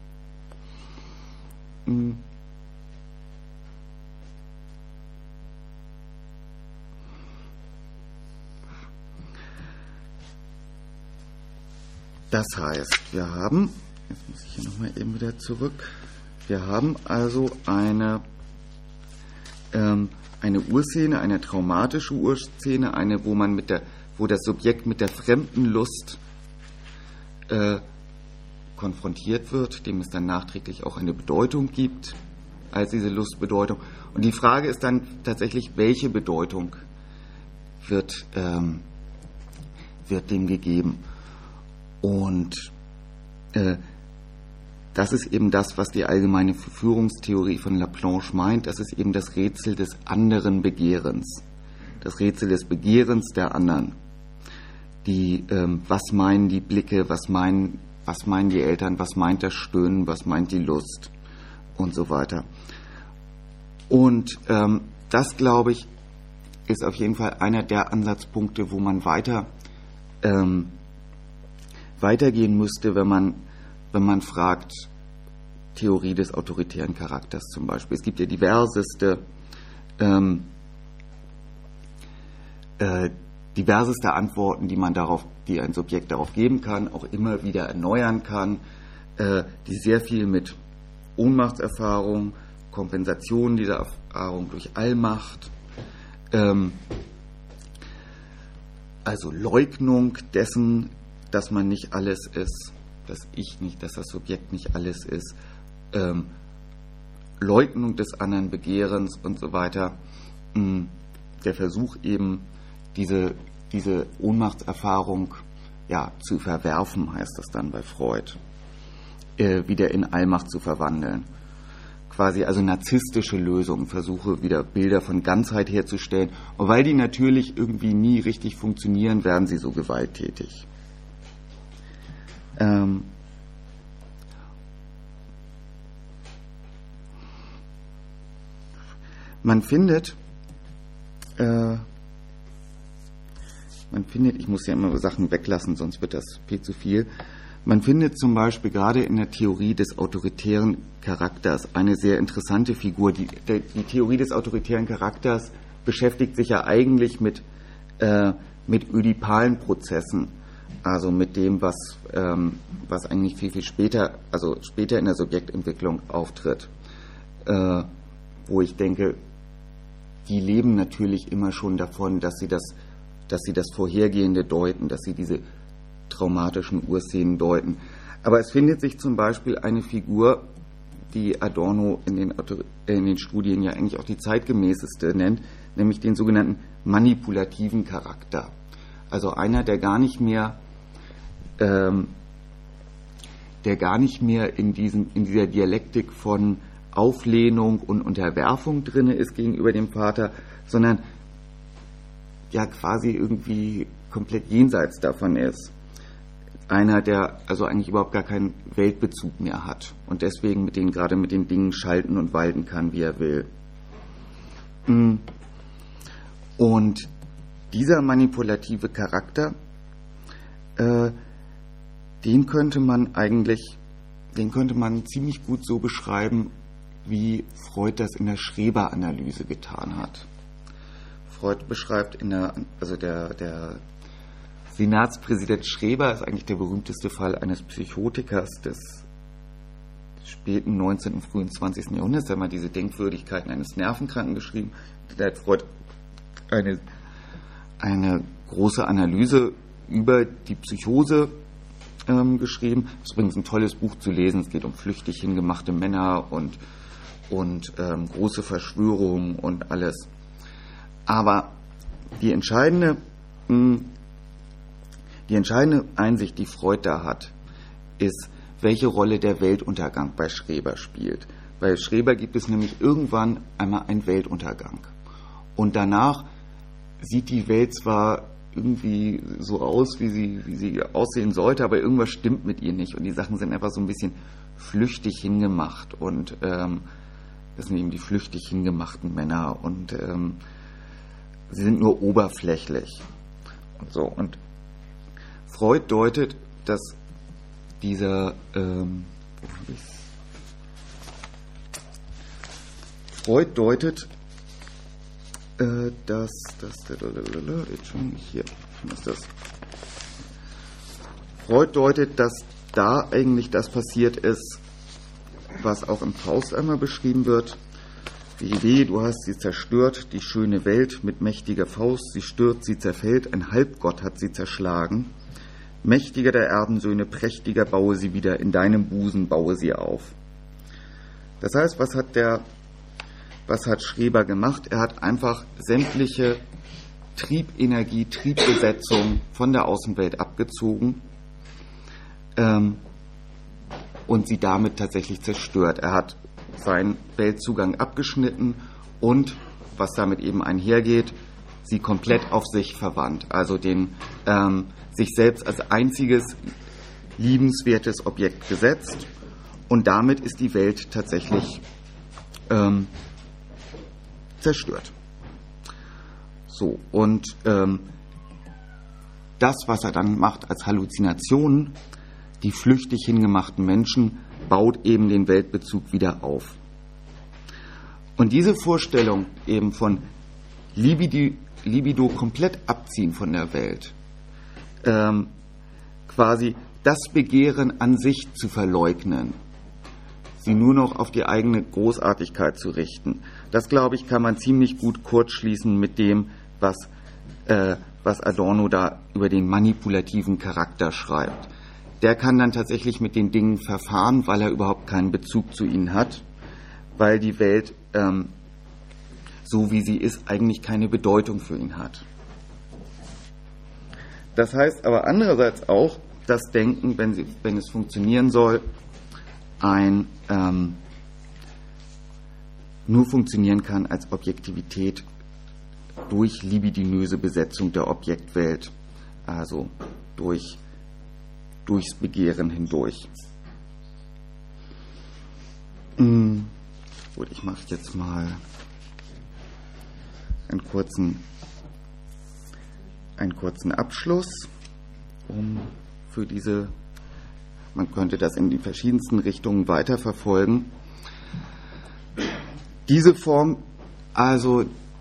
Das heißt, wir haben, jetzt muss ich hier nochmal eben wieder zurück, wir haben also eine Urszene, eine traumatische Urszene, eine, wo das Subjekt mit der fremden Lust konfrontiert wird, dem es dann nachträglich auch eine Bedeutung gibt, als diese Lustbedeutung. Und die Frage ist dann tatsächlich, welche Bedeutung wird dem gegeben? Und das ist eben das, was die allgemeine Verführungstheorie von Laplanche meint. Das ist eben das Rätsel des anderen Begehrens. Das Rätsel des Begehrens der anderen. Was meinen die Blicke, was meinen die Eltern, was meint das Stöhnen, was meint die Lust und so weiter. Und das, glaube ich, ist auf jeden Fall einer der Ansatzpunkte, wo man weitergehen müsste, wenn man fragt, Theorie des autoritären Charakters zum Beispiel. Es gibt ja diverseste Antworten, die ein Subjekt darauf geben kann, auch immer wieder erneuern kann, die sehr viel mit Ohnmachtserfahrung, Kompensation dieser Erfahrung durch Allmacht, also Leugnung dessen, dass man nicht alles ist, dass das Subjekt nicht alles ist, Leugnung des anderen Begehrens und so weiter, der Versuch eben, diese Ohnmachtserfahrung zu verwerfen, heißt das dann bei Freud, wieder in Allmacht zu verwandeln. Quasi also narzisstische Lösungen, Versuche wieder Bilder von Ganzheit herzustellen. Und weil die natürlich irgendwie nie richtig funktionieren, werden sie so gewalttätig. Man findet, ich muss ja immer Sachen weglassen, sonst wird das viel zu viel. Man findet zum Beispiel gerade in der Theorie des autoritären Charakters eine sehr interessante Figur. Die Theorie des autoritären Charakters beschäftigt sich ja eigentlich mit ödipalen Prozessen, also mit dem, was eigentlich viel später, also später in der Subjektentwicklung auftritt, wo ich denke, die leben natürlich immer schon davon, dass sie das Vorhergehende deuten, dass sie diese traumatischen Urszenen deuten. Aber es findet sich zum Beispiel eine Figur, die Adorno in den Studien ja eigentlich auch die zeitgemäßeste nennt, nämlich den sogenannten manipulativen Charakter. Also einer, der gar nicht mehr in dieser Dialektik von Auflehnung und Unterwerfung drin ist gegenüber dem Vater, sondern ja quasi irgendwie komplett jenseits davon ist. Einer, der also eigentlich überhaupt gar keinen Weltbezug mehr hat und deswegen gerade mit den Dingen schalten und walten kann, wie er will. Und dieser manipulative Charakter, den könnte man ziemlich gut so beschreiben, wie Freud das in der Schreber-Analyse getan hat. Freud beschreibt der Senatspräsident Schreber ist eigentlich der berühmteste Fall eines Psychotikers des späten 19., frühen 20. Jahrhunderts. Der hat mal diese Denkwürdigkeiten eines Nervenkranken geschrieben. Da hat Freud eine große Analyse über die Psychose geschrieben. Das ist übrigens ein tolles Buch zu lesen. Es geht um flüchtig hingemachte Männer und große Verschwörungen und alles. Aber die entscheidende Einsicht, die Freud da hat, ist, welche Rolle der Weltuntergang bei Schreber spielt. Bei Schreber gibt es nämlich irgendwann einmal einen Weltuntergang. Und danach sieht die Welt zwar irgendwie so aus, wie sie aussehen sollte, aber irgendwas stimmt mit ihr nicht. Und die Sachen sind einfach so ein bisschen flüchtig hingemacht. Und das sind eben die flüchtig hingemachten Männer. Und sie sind nur oberflächlich. Und so. Und Freud deutet, dass dieser Freud deutet, Freud deutet, dass da eigentlich das passiert ist, was auch im Faust einmal beschrieben wird. Die Idee, du hast sie zerstört, die schöne Welt mit mächtiger Faust, sie stürzt, sie zerfällt, ein Halbgott hat sie zerschlagen. Mächtiger der Erdensöhne, prächtiger baue sie wieder, in deinem Busen baue sie auf. Das heißt, was hat Schreber gemacht? Er hat einfach sämtliche Triebenergie, Triebbesetzung von der Außenwelt abgezogen und sie damit tatsächlich zerstört. Er hat seinen Weltzugang abgeschnitten und, was damit eben einhergeht, sie komplett auf sich verwandt. Also sich selbst als einziges liebenswertes Objekt gesetzt und damit ist die Welt tatsächlich zerstört. So, und das, was er dann macht als Halluzinationen, die flüchtig hingemachten Menschen, baut eben den Weltbezug wieder auf. Und diese Vorstellung eben von Libido komplett abziehen von der Welt, quasi das Begehren an sich zu verleugnen, sie nur noch auf die eigene Großartigkeit zu richten, das, glaube ich, kann man ziemlich gut kurzschließen mit dem, was Adorno da über den manipulativen Charakter schreibt. Der kann dann tatsächlich mit den Dingen verfahren, weil er überhaupt keinen Bezug zu ihnen hat, weil die Welt, so wie sie ist, eigentlich keine Bedeutung für ihn hat. Das heißt aber andererseits auch, dass Denken, wenn es funktionieren soll, nur funktionieren kann als Objektivität durch libidinöse Besetzung der Objektwelt, also durchs Begehren hindurch. Gut, ich mache jetzt mal einen kurzen Abschluss, man könnte das in die verschiedensten Richtungen weiterverfolgen. Diese Form, also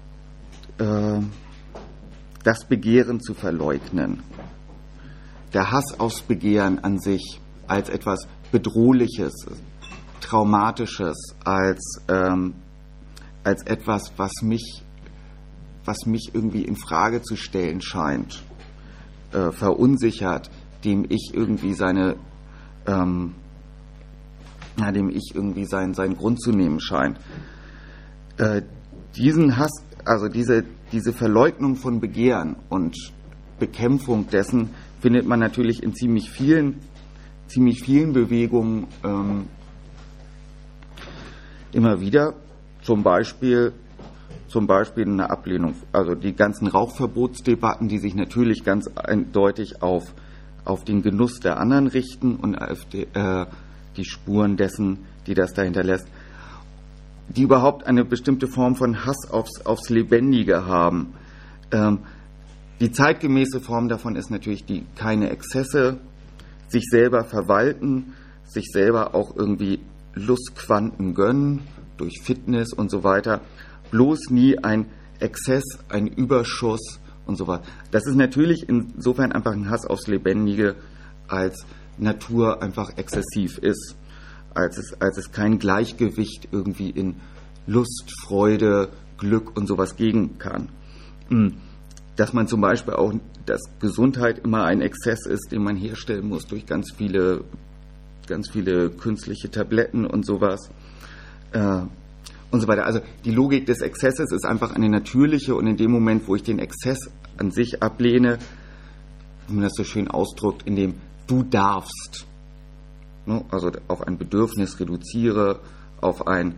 das Begehren zu verleugnen, der Hass aufs Begehren an sich als etwas Bedrohliches, Traumatisches, als etwas, was mich irgendwie in Frage zu stellen scheint, verunsichert, dem ich irgendwie seinen Grund zu nehmen scheint. Diesen Hass also diese Verleugnung von Begehren und Bekämpfung dessen findet man natürlich in ziemlich vielen Bewegungen immer wieder. Zum Beispiel eine Ablehnung, also die ganzen Rauchverbotsdebatten, die sich natürlich ganz eindeutig auf den Genuss der anderen richten und auf die Spuren dessen, die das da hinterlässt, die überhaupt eine bestimmte Form von Hass aufs Lebendige haben. Die zeitgemäße Form davon ist natürlich keine Exzesse, sich selber verwalten, sich selber auch irgendwie Lustquanten gönnen durch Fitness und so weiter. Bloß nie ein Exzess, ein Überschuss und so weiter. Das ist natürlich insofern einfach ein Hass aufs Lebendige, als Natur einfach exzessiv ist, als es kein Gleichgewicht irgendwie in Lust, Freude, Glück und sowas geben kann. Dass man zum Beispiel auch, dass Gesundheit immer ein Exzess ist, den man herstellen muss durch ganz viele künstliche Tabletten und sowas. Und so weiter. Also die Logik des Exzesses ist einfach eine natürliche, und in dem Moment, wo ich den Exzess an sich ablehne, wie man das so schön ausdrückt, in dem du darfst, ne, also auf ein Bedürfnis reduziere, auf ein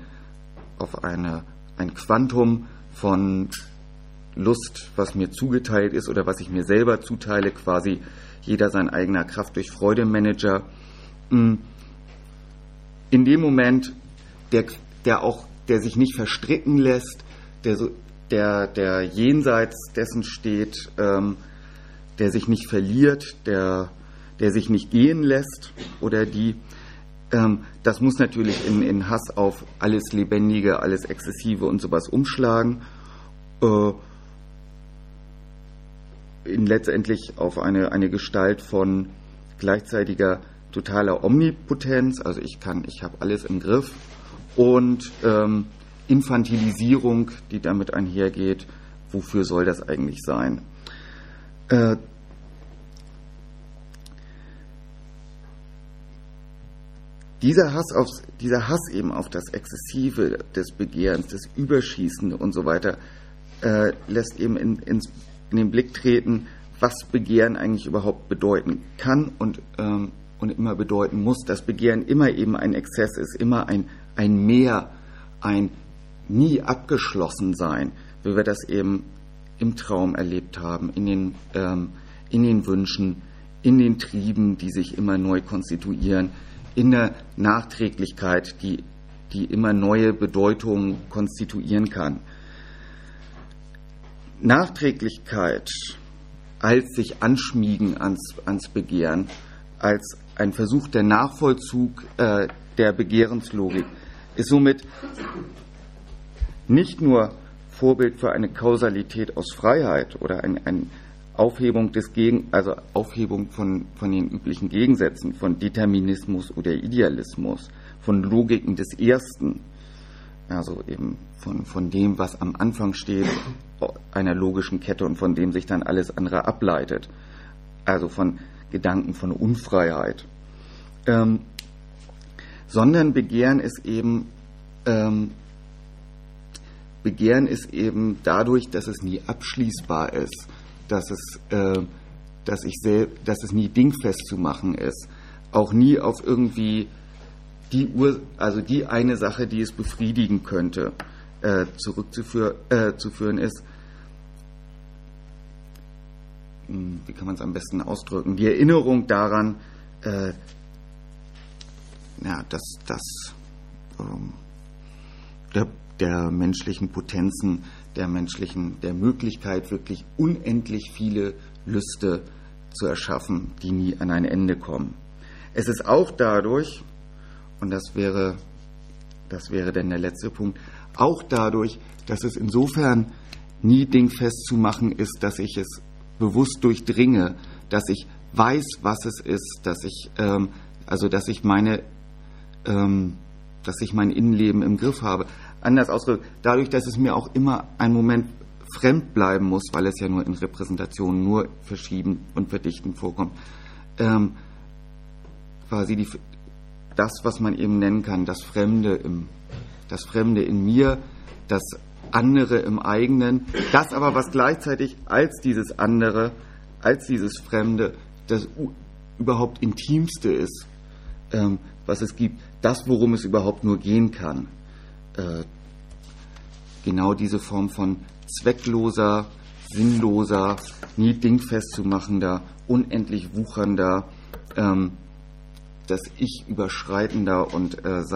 Quantum von Lust, was mir zugeteilt ist oder was ich mir selber zuteile, quasi jeder sein eigener Kraft durch Freude-Manager. In dem Moment, der sich nicht verstricken lässt, der jenseits dessen steht, der sich nicht verliert, der sich nicht gehen lässt oder das muss natürlich in Hass auf alles Lebendige, alles Exzessive und sowas umschlagen, letztendlich auf eine Gestalt von gleichzeitiger totaler Omnipotenz, also ich habe alles im Griff, und Infantilisierung, die damit einhergeht. Wofür soll das eigentlich sein? Dieser Hass eben auf das Exzessive des Begehrens, das Überschießende und so weiter, lässt eben in den Blick treten, was Begehren eigentlich überhaupt bedeuten kann und immer bedeuten muss. Dass Begehren immer eben ein Exzess ist, immer ein Mehr, ein nie abgeschlossen sein, wie wir das eben im Traum erlebt haben, in den Wünschen, in den Trieben, die sich immer neu konstituieren, in der Nachträglichkeit, die immer neue Bedeutungen konstituieren kann. Nachträglichkeit als sich anschmiegen ans Begehren, als ein Versuch der Nachvollzug der Begehrenslogik, ist somit nicht nur Vorbild für eine Kausalität aus Freiheit oder eine Aufhebung Aufhebung von den üblichen Gegensätzen, von Determinismus oder Idealismus, von Logiken des Ersten, also eben von dem, was am Anfang steht, einer logischen Kette und von dem sich dann alles andere ableitet, also von Gedanken von Unfreiheit. Sondern Begehren ist eben dadurch, dass es nie abschließbar ist, dass es nie dingfest zu machen ist, auch nie auf irgendwie die eine Sache, die es befriedigen könnte, zurückzuführen ist. Wie kann man es am besten ausdrücken? Die Erinnerung daran, der menschlichen Potenzen, der Möglichkeit, wirklich unendlich viele Lüste zu erschaffen, die nie an ein Ende kommen. Es ist auch dadurch, und das wäre dann der letzte Punkt, auch dadurch, dass es insofern nie dingfest zu machen ist, dass ich es bewusst durchdringe, dass ich weiß, was es ist, dass ich mein Innenleben im Griff habe. Anders ausgedrückt, dadurch, dass es mir auch immer einen Moment fremd bleiben muss, weil es ja nur in Repräsentationen nur verschieben und verdichten vorkommt, quasi das, was man eben nennen kann, das Fremde in mir, das andere im eigenen, das aber, was gleichzeitig als dieses andere, als dieses Fremde, das überhaupt Intimste ist, was es gibt, das, worum es überhaupt nur gehen kann. Genau diese Form von zweckloser, sinnloser, nie dingfest zu machender, unendlich wuchernder, das Ich überschreitender und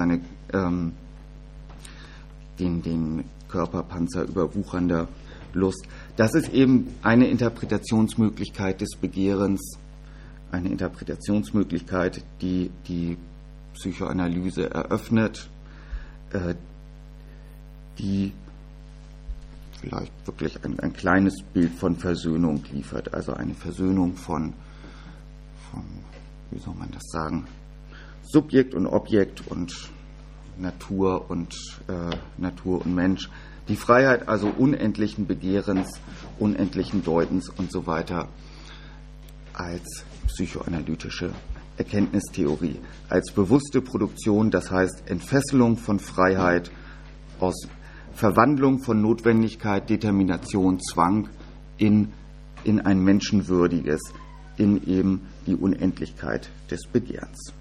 den Körperpanzer überwuchernder Lust. Das ist eben eine Interpretationsmöglichkeit des Begehrens, eine Interpretationsmöglichkeit, die die Psychoanalyse eröffnet, die vielleicht wirklich ein kleines Bild von Versöhnung liefert, also eine Versöhnung von, wie soll man das sagen, Subjekt und Objekt und Natur und Mensch. Die Freiheit also unendlichen Begehrens, unendlichen Deutens und so weiter als psychoanalytische Erkenntnistheorie, als bewusste Produktion, das heißt Entfesselung von Freiheit aus Verwandlung von Notwendigkeit, Determination, Zwang in ein menschenwürdiges, in eben die Unendlichkeit des Begehrens.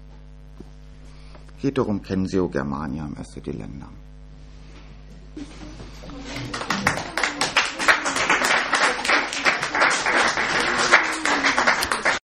Geht darum, Censeo Germania im Esse di Länder.